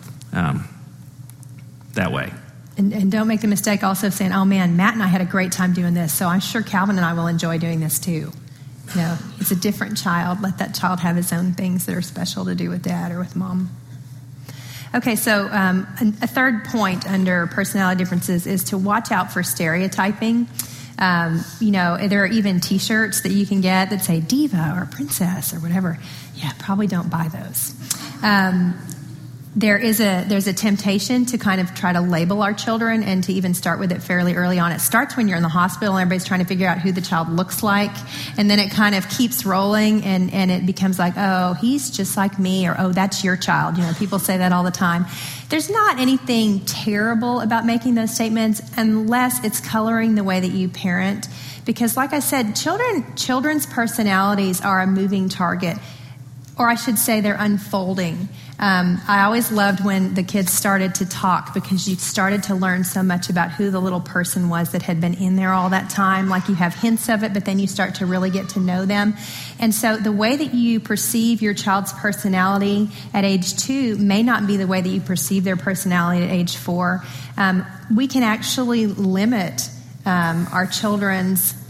[SPEAKER 3] that way.
[SPEAKER 4] And don't make the mistake also of saying, oh man, Matt and I had a great time doing this, so I'm sure Calvin and I will enjoy doing this too. It's a different child. Let that child have his own things that are special to do with dad or with mom. Okay, so a third point under personality differences is to watch out for stereotyping. There are even T-shirts that you can get that say diva or princess or whatever. Yeah, probably don't buy those. There's a temptation to kind of try to label our children, and to even start with it fairly early on. It starts when you're in the hospital and everybody's trying to figure out who the child looks like, and then it kind of keeps rolling, and it becomes like, oh, he's just like me, or oh, that's your child. People say that all the time. There's not anything terrible about making those statements unless it's coloring the way that you parent, because like I said, children's personalities are a moving target. Or I should say they're unfolding. I always loved when the kids started to talk, because you started to learn so much about who the little person was that had been in there all that time. Like, you have hints of it, but then you start to really get to know them. And so the way that you perceive your child's personality at age 2 may not be the way that you perceive their personality at age 4. We can actually limit our children's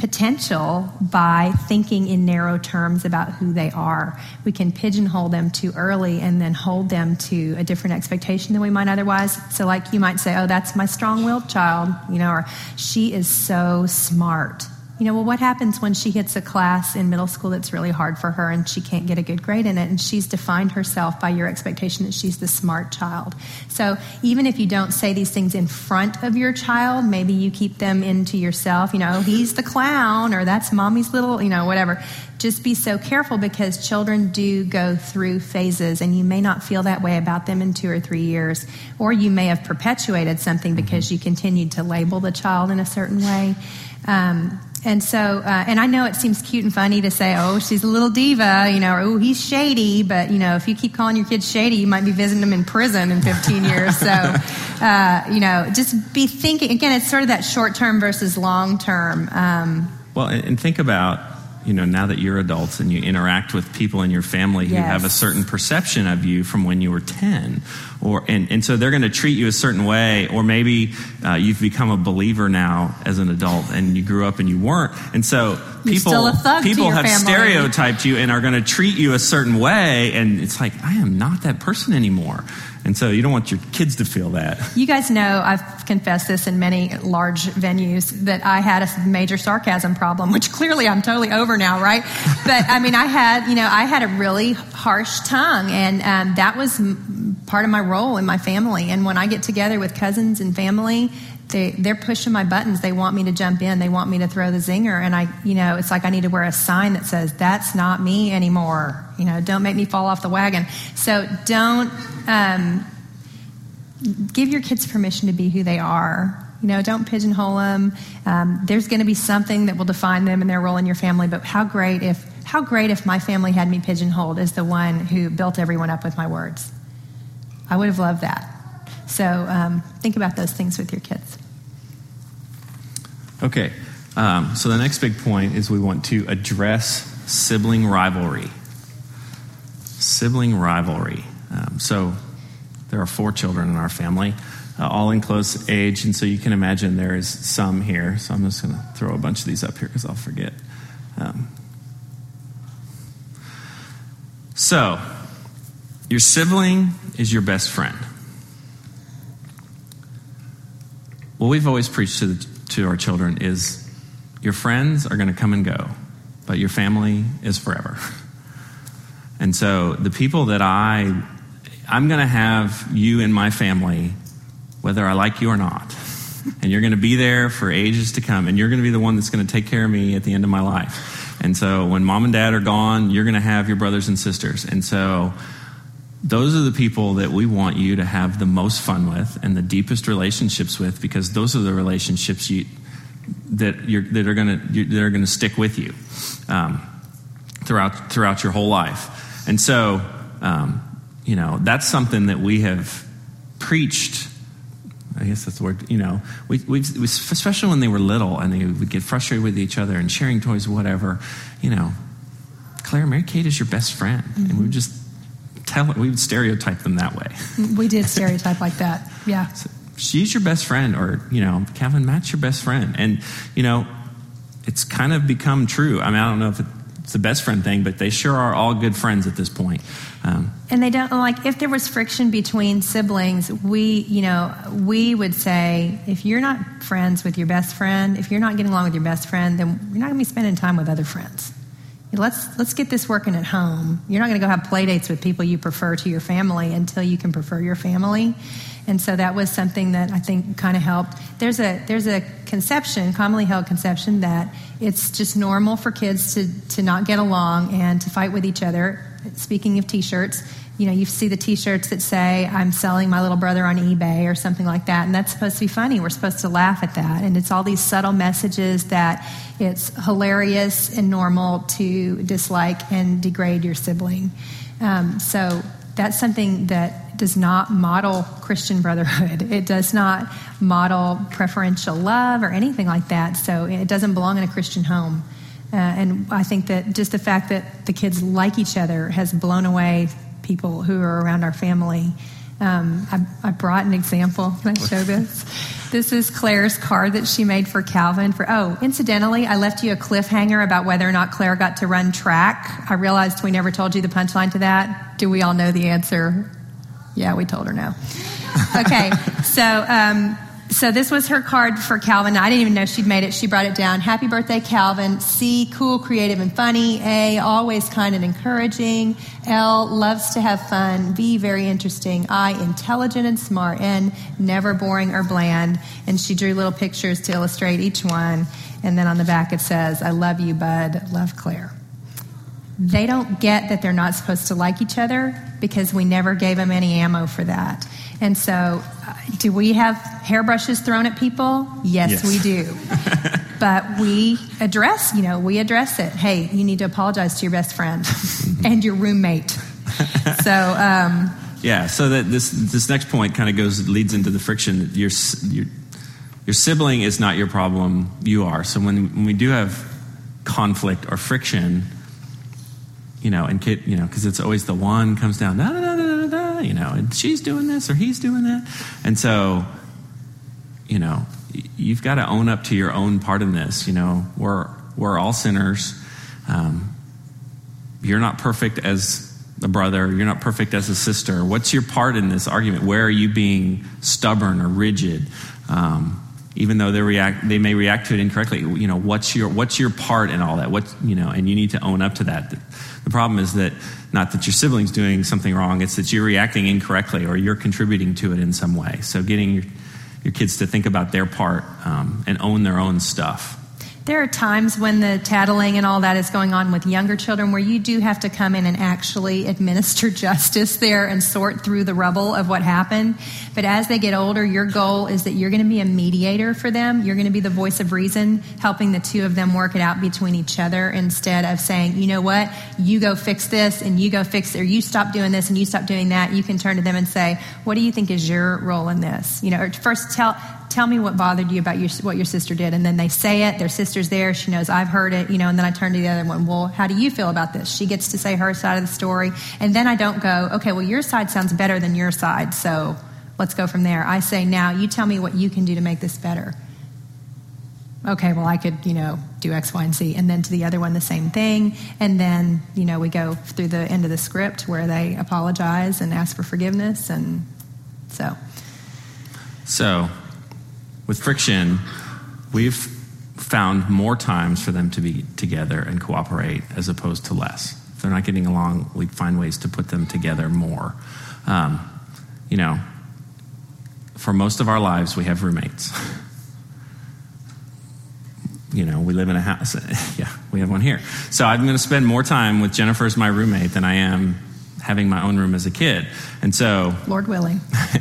[SPEAKER 4] potential by thinking in narrow terms about who they are. We can pigeonhole them too early and then hold them to a different expectation than we might otherwise. So like you might say, oh, that's my strong-willed child, or she is so smart. Well, what happens when she hits a class in middle school that's really hard for her and she can't get a good grade in it, and she's defined herself by your expectation that she's the smart child? So even if you don't say these things in front of your child, maybe you keep them into yourself, he's the clown, or that's mommy's little, whatever. Just be so careful, because children do go through phases, and you may not feel that way about them in 2 or 3 years, or you may have perpetuated something because you continued to label the child in a certain way. And so, and I know it seems cute and funny to say, oh, she's a little diva, or, oh, he's shady. But, if you keep calling your kids shady, you might be visiting them in prison in 15 years. So, just be thinking, again, it's sort of that short-term versus long-term.
[SPEAKER 3] Well, and think about, now that you're adults and you interact with people in your family who have a certain perception of you from when you were 10, and so they're going to treat you a certain way, or maybe you've become a believer now as an adult and you grew up and you weren't, and so people have stereotyped you and are going to treat you a certain way, and it's like, I am not that person anymore. And so you don't want your kids to feel that. You guys know,
[SPEAKER 4] I've confessed this in many large venues, that I had a major sarcasm problem, which clearly I'm totally over now, right? But I had a really harsh tongue, and that was part of my role in my family. And when I get together with cousins and family, they're pushing my buttons. They want me to jump in. They want me to throw the zinger. And it's like I need to wear a sign that says, that's not me anymore. Don't make me fall off the wagon. So don't give your kids permission to be who they are. Don't pigeonhole them. There's going to be something that will define them and their role in your family. But how great if my family had me pigeonholed as the one who built everyone up with my words. I would have loved that. So think about those things with your kids.
[SPEAKER 3] Okay, so the next big point is we want to address sibling rivalry. Sibling rivalry. So there are 4 children in our family, all in close age, and so you can imagine there is some here. So I'm just going to throw a bunch of these up here because I'll forget. So your sibling is your best friend. What we've always preached to our children is your friends are going to come and go, but your family is forever. And so the people that I'm going to have you in my family, whether I like you or not. And you're going to be there for ages to come, and you're going to be the one that's going to take care of me at the end of my life. And so when mom and dad are gone, you're going to have your brothers and sisters. And so those are the people that we want you to have the most fun with and the deepest relationships with, because those are the relationships that are going to stick with you throughout your whole life. And so that's something that we have preached. I guess that's the word. We especially when they were little and they would get frustrated with each other and sharing toys, whatever. Claire, Mary Kate is your best friend, and we would just we would stereotype them that way.
[SPEAKER 4] We did stereotype like that, yeah.
[SPEAKER 3] So she's your best friend, or Calvin, Matt's your best friend, and it's kind of become true. I mean, I don't know if it's the best friend thing, but they sure are all good friends at this point.
[SPEAKER 4] And they don't, if there was friction between siblings, we would say, if you're not friends with your best friend, if you're not getting along with your best friend, then you're not going to be spending time with other friends. Let's get this working at home. You're not going to go have play dates with people you prefer to your family until you can prefer your family. And so that was something that I think kind of helped. There's a conception, commonly held conception, that it's just normal for kids to not get along and to fight with each other. Speaking of T-shirts, you see the T-shirts that say, I'm selling my little brother on eBay or something like that, and that's supposed to be funny. We're supposed to laugh at that. And it's all these subtle messages that it's hilarious and normal to dislike and degrade your sibling. So that's something that does not model Christian brotherhood. It does not model preferential love or anything like that. So it doesn't belong in a Christian home. And I think that just the fact that the kids like each other has blown away people who are around our family. I brought an example. Can I show this? This is Claire's card that she made for Calvin. Incidentally, I left you a cliffhanger about whether or not Claire got to run track. I realized we never told you the punchline to that. Do we all know the answer? Yeah, we told her no. Okay, so this was her card for Calvin. I didn't even know she'd made it. She brought it down. Happy birthday, Calvin. C, cool, creative, and funny. A, always kind and encouraging. L, loves to have fun. V, very interesting. I, intelligent and smart. N, never boring or bland. And she drew little pictures to illustrate each one. And then on the back it says, I love you, bud. Love, Claire. They don't get that they're not supposed to like each other because we never gave them any ammo for that. And so, do we have hairbrushes thrown at people? Yes. We do. But we address it. Hey, you need to apologize to your best friend and your roommate. So,
[SPEAKER 3] so that this next point kind of leads into the friction. Your sibling is not your problem. You are. So when we do have conflict or friction, because it's always the one comes down, and she's doing this or he's doing that. And so, you've got to own up to your own part in this. We're all sinners. You're not perfect as a brother. You're not perfect as a sister. What's your part in this argument? Where are you being stubborn or rigid? Even though they may react to it incorrectly. What's your part in all that? And you need to own up to that. The problem is that not that your sibling's doing something wrong, it's that you're reacting incorrectly or you're contributing to it in some way. So getting your kids to think about their part and own their own stuff.
[SPEAKER 4] There are times when the tattling and all that is going on with younger children where you do have to come in and actually administer justice there and sort through the rubble of what happened. But as they get older, your goal is that you're going to be a mediator for them. You're going to be the voice of reason, helping the two of them work it out between each other instead of saying, you know what, you go fix this and you go fix it, or you stop doing this and you stop doing that. You can turn to them and say, what do you think is your role in this? Or first tell me what bothered you about what your sister did. And then they say it, their sister's there, she knows I've heard it, and then I turn to the other one, well, how do you feel about this? She gets to say her side of the story. And then I don't go, okay, well, your side sounds better than your side, so let's go from there. I say, now you tell me what you can do to make this better. Okay, well, I could, do X, Y, and Z. And then to the other one, the same thing. And then, we go through the end of the script where they apologize and ask for forgiveness. And
[SPEAKER 3] So, with friction, we've found more times for them to be together and cooperate as opposed to less. If they're not getting along, we find ways to put them together more. For most of our lives, we have roommates. We live in a house. Yeah, we have one here. So I'm going to spend more time with Jennifer as my roommate than I am having my own room as a kid. And so,
[SPEAKER 4] Lord willing.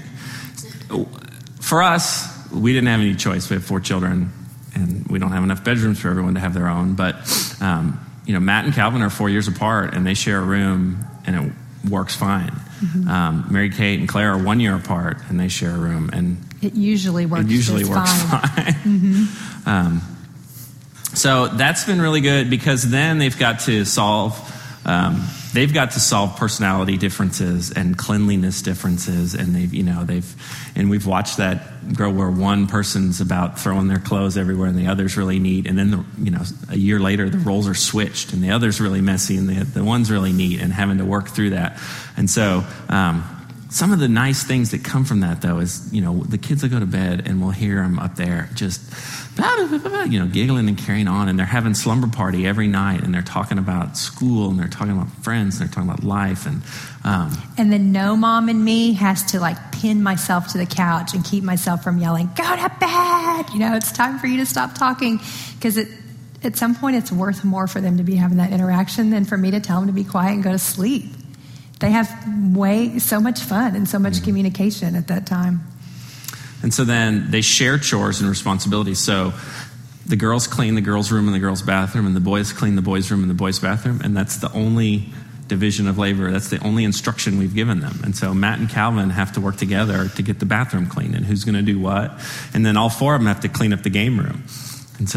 [SPEAKER 3] For us, we didn't have any choice. We have 4 children, and we don't have enough bedrooms for everyone to have their own. But, Matt and Calvin are 4 years apart, and they share a room, and it works fine. Mm-hmm. Mary Kate and Claire are 1 year apart, and they share a room, and
[SPEAKER 4] it usually works fine.
[SPEAKER 3] Mm-hmm. So that's been really good because then they've got to solve personality differences and cleanliness differences, and we've watched that grow where one person's about throwing their clothes everywhere and the other's really neat, and then a year later the roles are switched and the other's really messy and the one's really neat, and having to work through that. And so some of the nice things that come from that, though, is the kids will go to bed and we'll hear them up there just giggling and carrying on, and they're having slumber party every night, and they're talking about school, and they're talking about friends, and they're talking about life, and
[SPEAKER 4] then no mom in me has to pin myself to the couch and keep myself from yelling, go to bed, it's time for you to stop talking, because at some point it's worth more for them to be having that interaction than for me to tell them to be quiet and go to sleep. They have so much fun and so much communication at that time.
[SPEAKER 3] And so then they share chores and responsibilities. So the girls clean the girls' room and the girls' bathroom, and the boys clean the boys' room and the boys' bathroom. And that's the only division of labor. That's the only instruction we've given them. And so Matt and Calvin have to work together to get the bathroom clean, and who's going to do what. And then all 4 of them have to clean up the game room. And so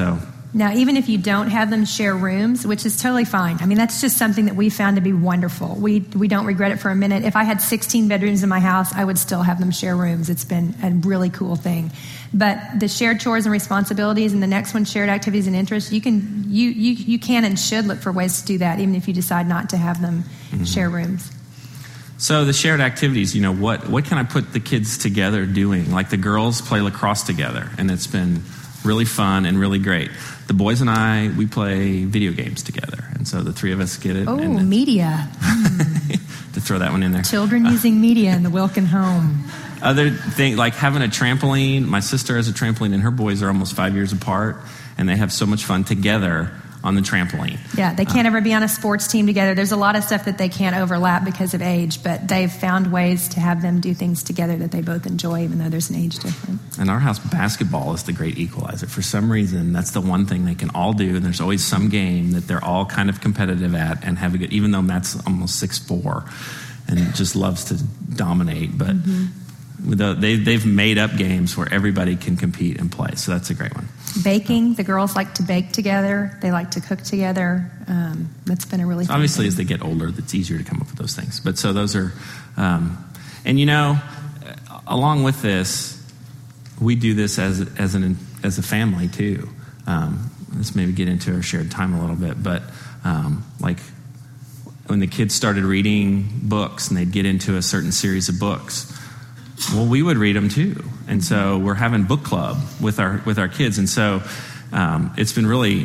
[SPEAKER 4] Now, even if you don't have them share rooms, which is totally fine. I mean, that's just something that we found to be wonderful. We don't regret it for a minute. If I had 16 bedrooms in my house, I would still have them share rooms. It's been a really cool thing. But the shared chores and responsibilities, and the next one, shared activities and interests, you can and should look for ways to do that, even if you decide not to have them share rooms.
[SPEAKER 3] So the shared activities, what can I put the kids together doing? Like the girls play lacrosse together, and it's been really fun and really great. The boys and I, we play video games together, and so the three of us get it.
[SPEAKER 4] Oh, media.
[SPEAKER 3] To throw that one in there.
[SPEAKER 4] Children using media in the Wilkin home.
[SPEAKER 3] Other thing, like having a trampoline. My sister has a trampoline, and her boys are almost 5 years apart, and they have so much fun together on the trampoline.
[SPEAKER 4] Yeah, they can't ever be on a sports team together. There's a lot of stuff that they can't overlap because of age, but they've found ways to have them do things together that they both enjoy, even though there's an age difference.
[SPEAKER 3] In our house, basketball is the great equalizer. For some reason, that's the one thing they can all do, and there's always some game that they're all kind of competitive at and have a good, even though Matt's almost 6'4", and just loves to dominate, but they've made up games where everybody can compete and play, so that's a great one.
[SPEAKER 4] Baking, the girls like to bake together. They like to cook together. That's been a really fun
[SPEAKER 3] obviously
[SPEAKER 4] thing.
[SPEAKER 3] As they get older, it's easier to come up with those things. But so those are, and along with this, we do this as a family too. Let's maybe get into our shared time a little bit, but like when the kids started reading books and they'd get into a certain series of books, well, we would read them too, and so we're having book club with our kids, and so it's been really,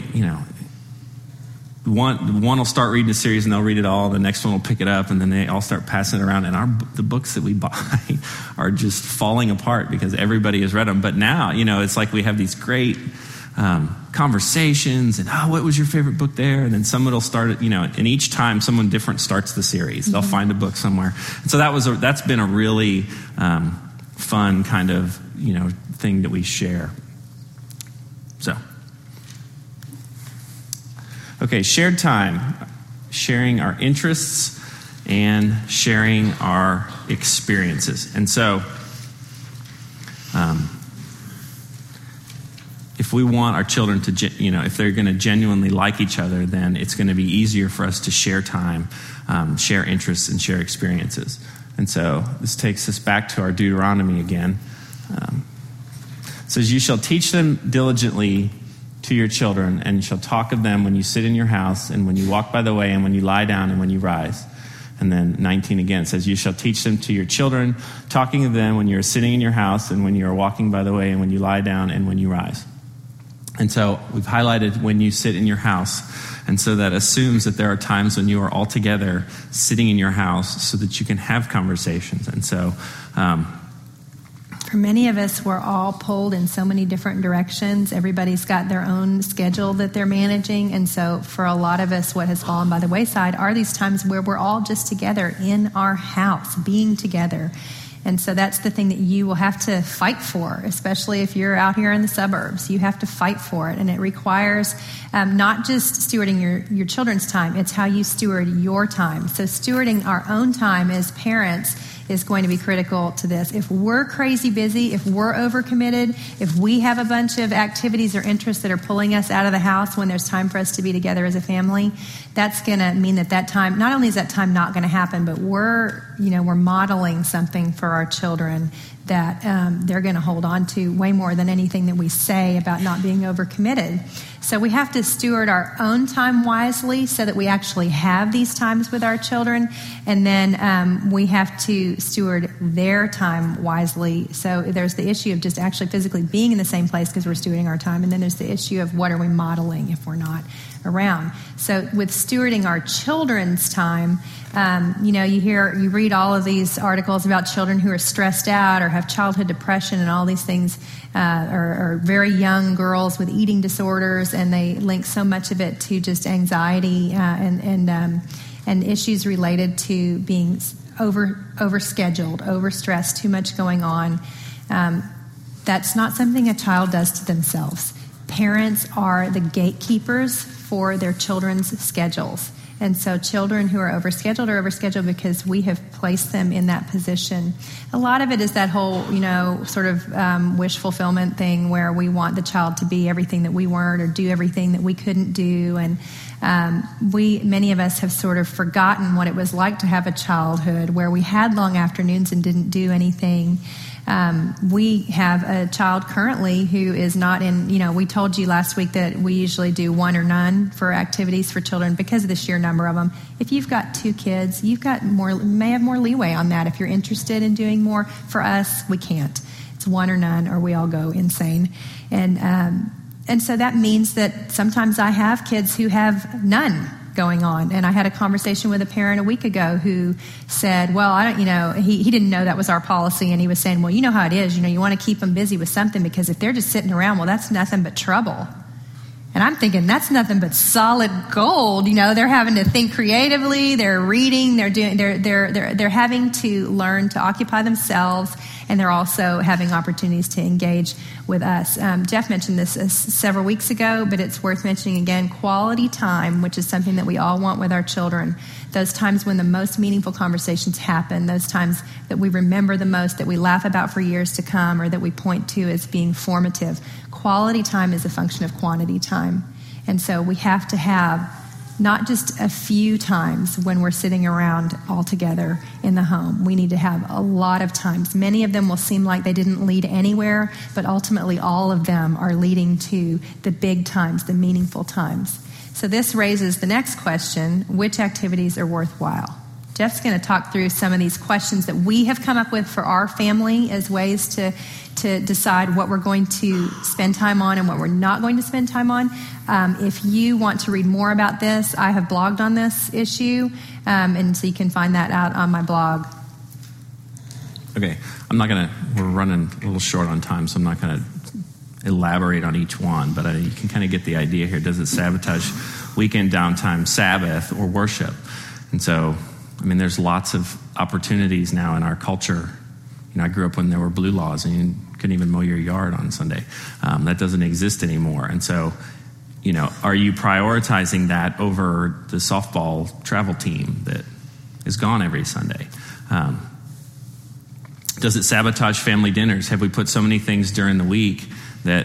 [SPEAKER 3] one will start reading a series and they'll read it all. The next one will pick it up, and then they all start passing it around. And the books that we buy are just falling apart because everybody has read them. But now, it's like we have these great conversations, and what was your favorite book there? And then someone will start it, and each time someone different starts the series. They'll find a book somewhere. And so that's been a really fun kind of thing that we share. So, okay, shared time, sharing our interests and sharing our experiences. And so, if we want our children to, if they're going to genuinely like each other, then it's going to be easier for us to share time, share interests, and share experiences. And so this takes us back to our Deuteronomy again. It says, "You shall teach them diligently to your children, and you shall talk of them when you sit in your house, and when you walk by the way, and when you lie down, and when you rise." And then 19 again says, "You shall teach them to your children, talking of them when you are sitting in your house, and when you are walking by the way, and when you lie down, and when you rise." And so we've highlighted when you sit in your house. And so that assumes that there are times when you are all together sitting in your house so that you can have conversations. And so
[SPEAKER 4] for many of us, we're all pulled in so many different directions. Everybody's got their own schedule that they're managing. And so for a lot of us, what has fallen by the wayside are these times where we're all just together in our house, being together. And so that's the thing that you will have to fight for, especially if you're out here in the suburbs. You have to fight for it. And it requires not just stewarding your children's time, it's how you steward your time. So stewarding our own time as parents is going to be critical to this. If we're crazy busy, if we're overcommitted, if we have a bunch of activities or interests that are pulling us out of the house when there's time for us to be together as a family, that's going to mean that time, not only is that time not going to happen, but we're modeling something for our children that they're going to hold on to way more than anything that we say about not being overcommitted. So we have to steward our own time wisely so that we actually have these times with our children. And then we have to steward their time wisely. So there's the issue of just actually physically being in the same place because we're stewarding our time. And then there's the issue of what are we modeling if we're not around. So with stewarding our children's time, you read all of these articles about children who are stressed out or have childhood depression and all these things, or very young girls with eating disorders, and they link so much of it to just anxiety and issues related to being overscheduled, overstressed, too much going on. That's not something a child does to themselves. Parents are the gatekeepers for their children's schedules. And so children who are overscheduled because we have placed them in that position. A lot of it is that whole, sort of wish fulfillment thing where we want the child to be everything that we weren't or do everything that we couldn't do. And many of us have sort of forgotten what it was like to have a childhood where we had long afternoons and didn't do anything. We have a child currently who is not in, we told you last week that we usually do one or none for activities for children because of the sheer number of them. If you've got 2 kids, may have more leeway on that. If you're interested in doing more, for us, we can't. It's one or none or we all go insane. And so that means that sometimes I have kids who have none going on. And I had a conversation with a parent a week ago who said, well, he didn't know that was our policy. And he was saying, well, you know how it is. You want to keep them busy with something because if they're just sitting around, well, that's nothing but trouble. And I'm thinking that's nothing but solid gold. They're having to think creatively. They're reading. They're having to learn to occupy themselves, and they're also having opportunities to engage with us. Jeff mentioned this several weeks ago, but it's worth mentioning again. Quality time, which is something that we all want with our children. Those times when the most meaningful conversations happen. Those times that we remember the most, that we laugh about for years to come, or that we point to as being formative. Quality time is a function of quantity time. And so we have to have not just a few times when we're sitting around all together in the home. We need to have a lot of times. Many of them will seem like they didn't lead anywhere, but ultimately all of them are leading to the big times, the meaningful times. So this raises the next question: which activities are worthwhile? Jeff's going to talk through some of these questions that we have come up with for our family as ways to decide what we're going to spend time on and what we're not going to spend time on. If you want to read more about this, I have blogged on this issue, and so you can find that out on my blog.
[SPEAKER 3] Okay, we're running a little short on time, so I'm not going to elaborate on each one, but you can kind of get the idea here. Does it sabotage weekend downtime, Sabbath, or worship? And so, there's lots of opportunities now in our culture. I grew up when there were blue laws and you couldn't even mow your yard on Sunday. That doesn't exist anymore. And so, are you prioritizing that over the softball travel team that is gone every Sunday? Does it sabotage family dinners? Have we put so many things during the week that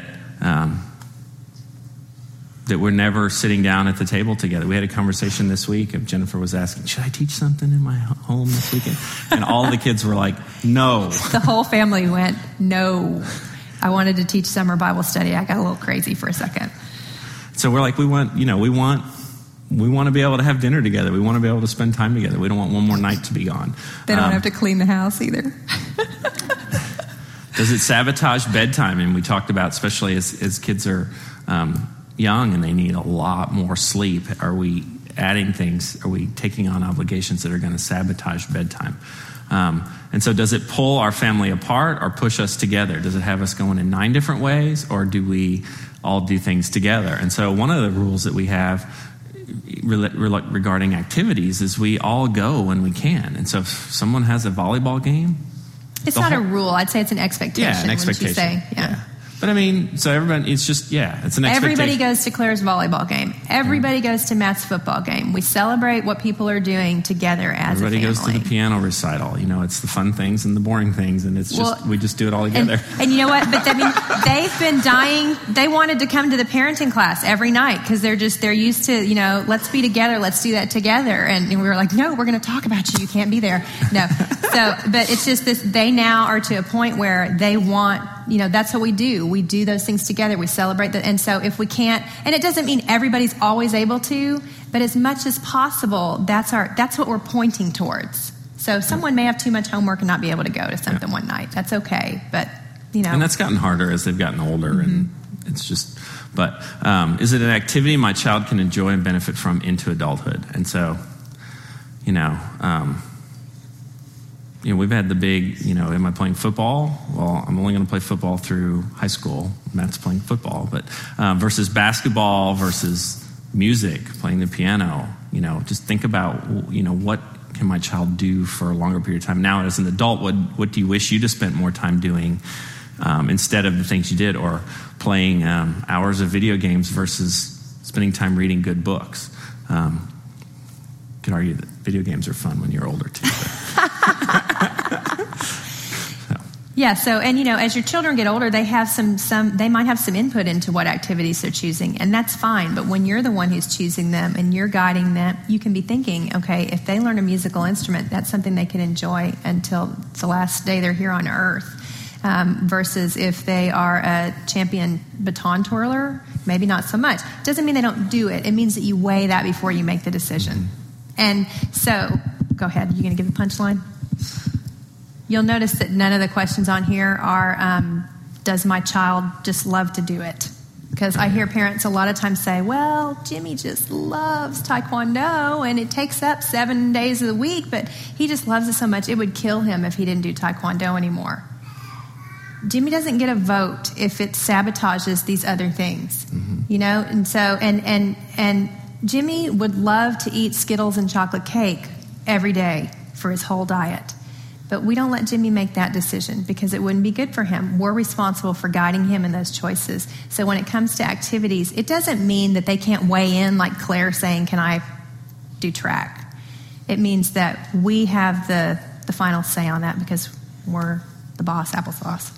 [SPEAKER 3] we're never sitting down at the table together? We had a conversation this week of Jennifer was asking, should I teach something in my home this weekend? And all the kids were like, no.
[SPEAKER 4] The whole family went, no. I wanted to teach summer Bible study. I got a little crazy for a second.
[SPEAKER 3] So we're like, we want to be able to have dinner together. We want to be able to spend time together. We don't want one more night to be gone.
[SPEAKER 4] They don't have to clean the house either.
[SPEAKER 3] Does it sabotage bedtime? And we talked about, especially as kids are young and they need a lot more sleep. Are we adding things? Are we taking on obligations that are going to sabotage bedtime? And so does it pull our family apart or push us together? Does it have us going in 9 different ways, or do we all do things together? And so one of the rules that we have regarding activities is we all go when we can. And so if someone has a volleyball game...
[SPEAKER 4] It's not a rule. I'd say it's an expectation.
[SPEAKER 3] Yeah, an expectation.
[SPEAKER 4] Wouldn't you say? Yeah.
[SPEAKER 3] But so everybody, it's just, it's an expectation.
[SPEAKER 4] Everybody goes to Claire's volleyball game. Everybody goes to Matt's football game. We celebrate what people are doing together as
[SPEAKER 3] Everybody
[SPEAKER 4] a family.
[SPEAKER 3] Goes to the piano recital. It's the fun things and the boring things, and it's we just do it all together.
[SPEAKER 4] And you know what? But they've been dying. They wanted to come to the parenting class every night because they're used to, let's be together, let's do that together. And we were like, no, we're going to talk about you. You can't be there. No. But it's just this. They now are to a point where they want. That's what we do. We do those things together. We celebrate that. And so if we can't, and it doesn't mean everybody's always able to, but as much as possible, that's what we're pointing towards. So someone may have too much homework and not be able to go to something one night. That's okay. But,
[SPEAKER 3] And that's gotten harder as they've gotten older. Mm-hmm. And it's just, but is it an activity my child can enjoy and benefit from into adulthood? And so, we've had the big, am I playing football? Well, I'm only going to play football through high school. Matt's playing football. But versus basketball versus music, playing the piano, just think about, what can my child do for a longer period of time? Now, as an adult, what do you wish you'd have spent more time doing instead of the things you did, or playing hours of video games versus spending time reading good books? could argue that video games are fun when you're older, too.
[SPEAKER 4] Yeah, so, and as your children get older, they have they might have some input into what activities they're choosing, and that's fine. But when you're the one who's choosing them and you're guiding them, you can be thinking, okay, if they learn a musical instrument, that's something they can enjoy until the last day they're here on earth. Versus if they are a champion baton twirler, maybe not so much. Doesn't mean they don't do it. It means that you weigh that before you make the decision. And so, go ahead. You going to give the punchline? You'll notice that none of the questions on here are, does my child just love to do it? Because I hear parents a lot of times say, well, Jimmy just loves Taekwondo, and it takes up 7 days of the week, but he just loves it so much, it would kill him if he didn't do Taekwondo anymore. Jimmy doesn't get a vote if it sabotages these other things, and so, and Jimmy would love to eat Skittles and chocolate cake every day for his whole diet. But we don't let Jimmy make that decision because it wouldn't be good for him. We're responsible for guiding him in those choices. So when it comes to activities, it doesn't mean that they can't weigh in like Claire saying, can I do track? It means that we have the final say on that because we're the boss, applesauce.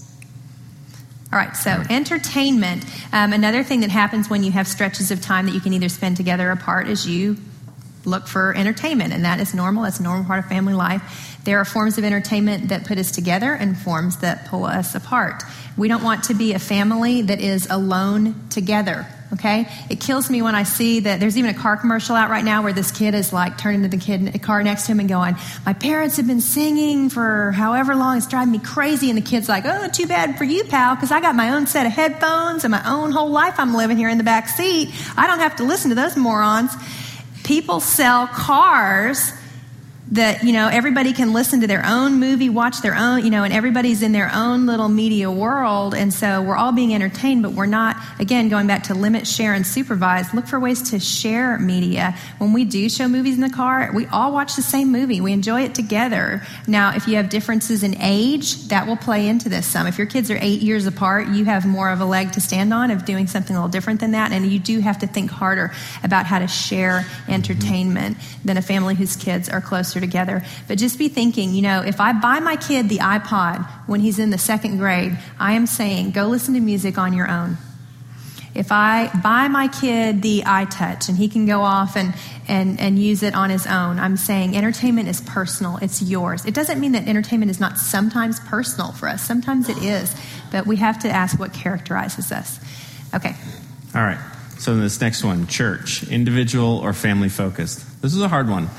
[SPEAKER 4] All right, so entertainment. Another thing that happens when you have stretches of time that you can either spend together or apart is you look for entertainment, and that is normal. That's a normal part of family life. There are forms of entertainment that put us together and forms that pull us apart. We don't want to be a family that is alone together, okay? It kills me when I see that there's even a car commercial out right now where this kid is like turning to the kid in the car next to him and going, my parents have been singing for however long, it's driving me crazy. And the kid's like, oh, too bad for you, pal, because I got my own set of headphones and my own whole life I'm living here in the back seat. I don't have to listen to those morons. People sell cars that, everybody can listen to their own movie, watch their own, and everybody's in their own little media world. And so we're all being entertained, but we're not, again, going back to limit, share, and supervise. Look for ways to share media. When we do show movies in the car, we all watch the same movie. We enjoy it together. Now, if you have differences in age, that will play into this some. If your kids are 8 years apart, you have more of a leg to stand on of doing something a little different than that. And you do have to think harder about how to share entertainment than a family whose kids are closer together. But just be thinking, if I buy my kid the iPod when he's in the 2nd grade, I am saying, go listen to music on your own. If I buy my kid the iTouch and he can go off and use it on his own, I'm saying entertainment is personal. It's yours. It doesn't mean that entertainment is not sometimes personal for us. Sometimes it is. But we have to ask what characterizes us. Okay.
[SPEAKER 3] All right. So this next one, church, individual or family focused. This is a hard one.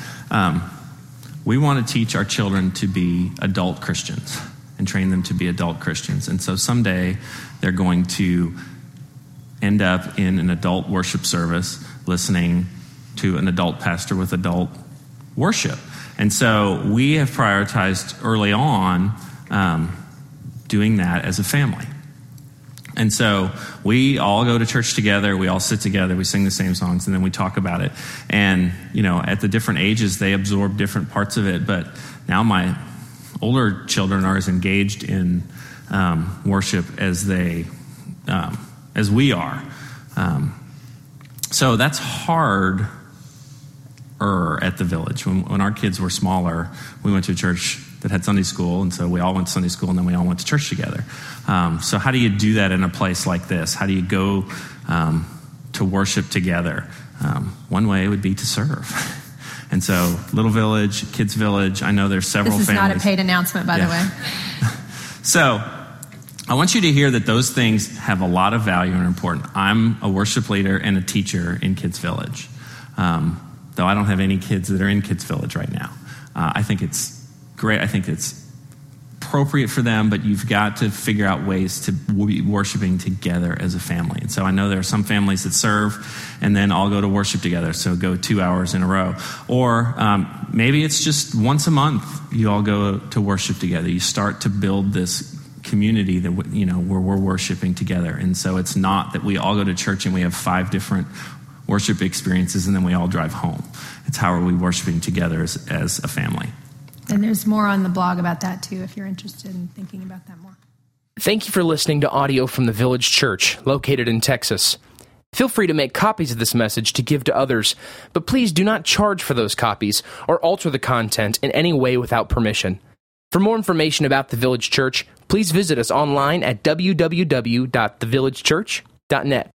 [SPEAKER 3] We want to teach our children to be adult Christians and train them to be adult Christians. And so someday they're going to end up in an adult worship service listening to an adult pastor with adult worship. And so we have prioritized early on doing that as a family. And so we all go to church together, we all sit together, we sing the same songs, and then we talk about it. And, at the different ages, they absorb different parts of it. But now my older children are as engaged in worship as as we are. So that's harder at the Village. When our kids were smaller, we went to a church that had Sunday school, and so we all went to Sunday school, and then we all went to church together. So how do you do that in a place like this? How do you go to worship together? One way would be to serve. And so Little Village, Kids Village, I know there's several families.
[SPEAKER 4] This is not a paid announcement, by the way.
[SPEAKER 3] So I want you to hear that those things have a lot of value and are important. I'm a worship leader and a teacher in Kids Village, though I don't have any kids that are in Kids Village right now. I think it's great. I think it's appropriate for them, but you've got to figure out ways to be worshiping together as a family. And so I know there are some families that serve and then all go to worship together, so go 2 hours in a row. Or maybe it's just once a month you all go to worship together. You start to build this community that where we're worshiping together. And so it's not that we all go to church and we have 5 different worship experiences and then we all drive home. It's how are we worshiping together as a family.
[SPEAKER 4] And there's more on the blog about that, too, if you're interested in thinking about that more.
[SPEAKER 1] Thank you for listening to audio from the Village Church, located in Texas. Feel free to make copies of this message to give to others, but please do not charge for those copies or alter the content in any way without permission. For more information about the Village Church, please visit us online at www.thevillagechurch.net.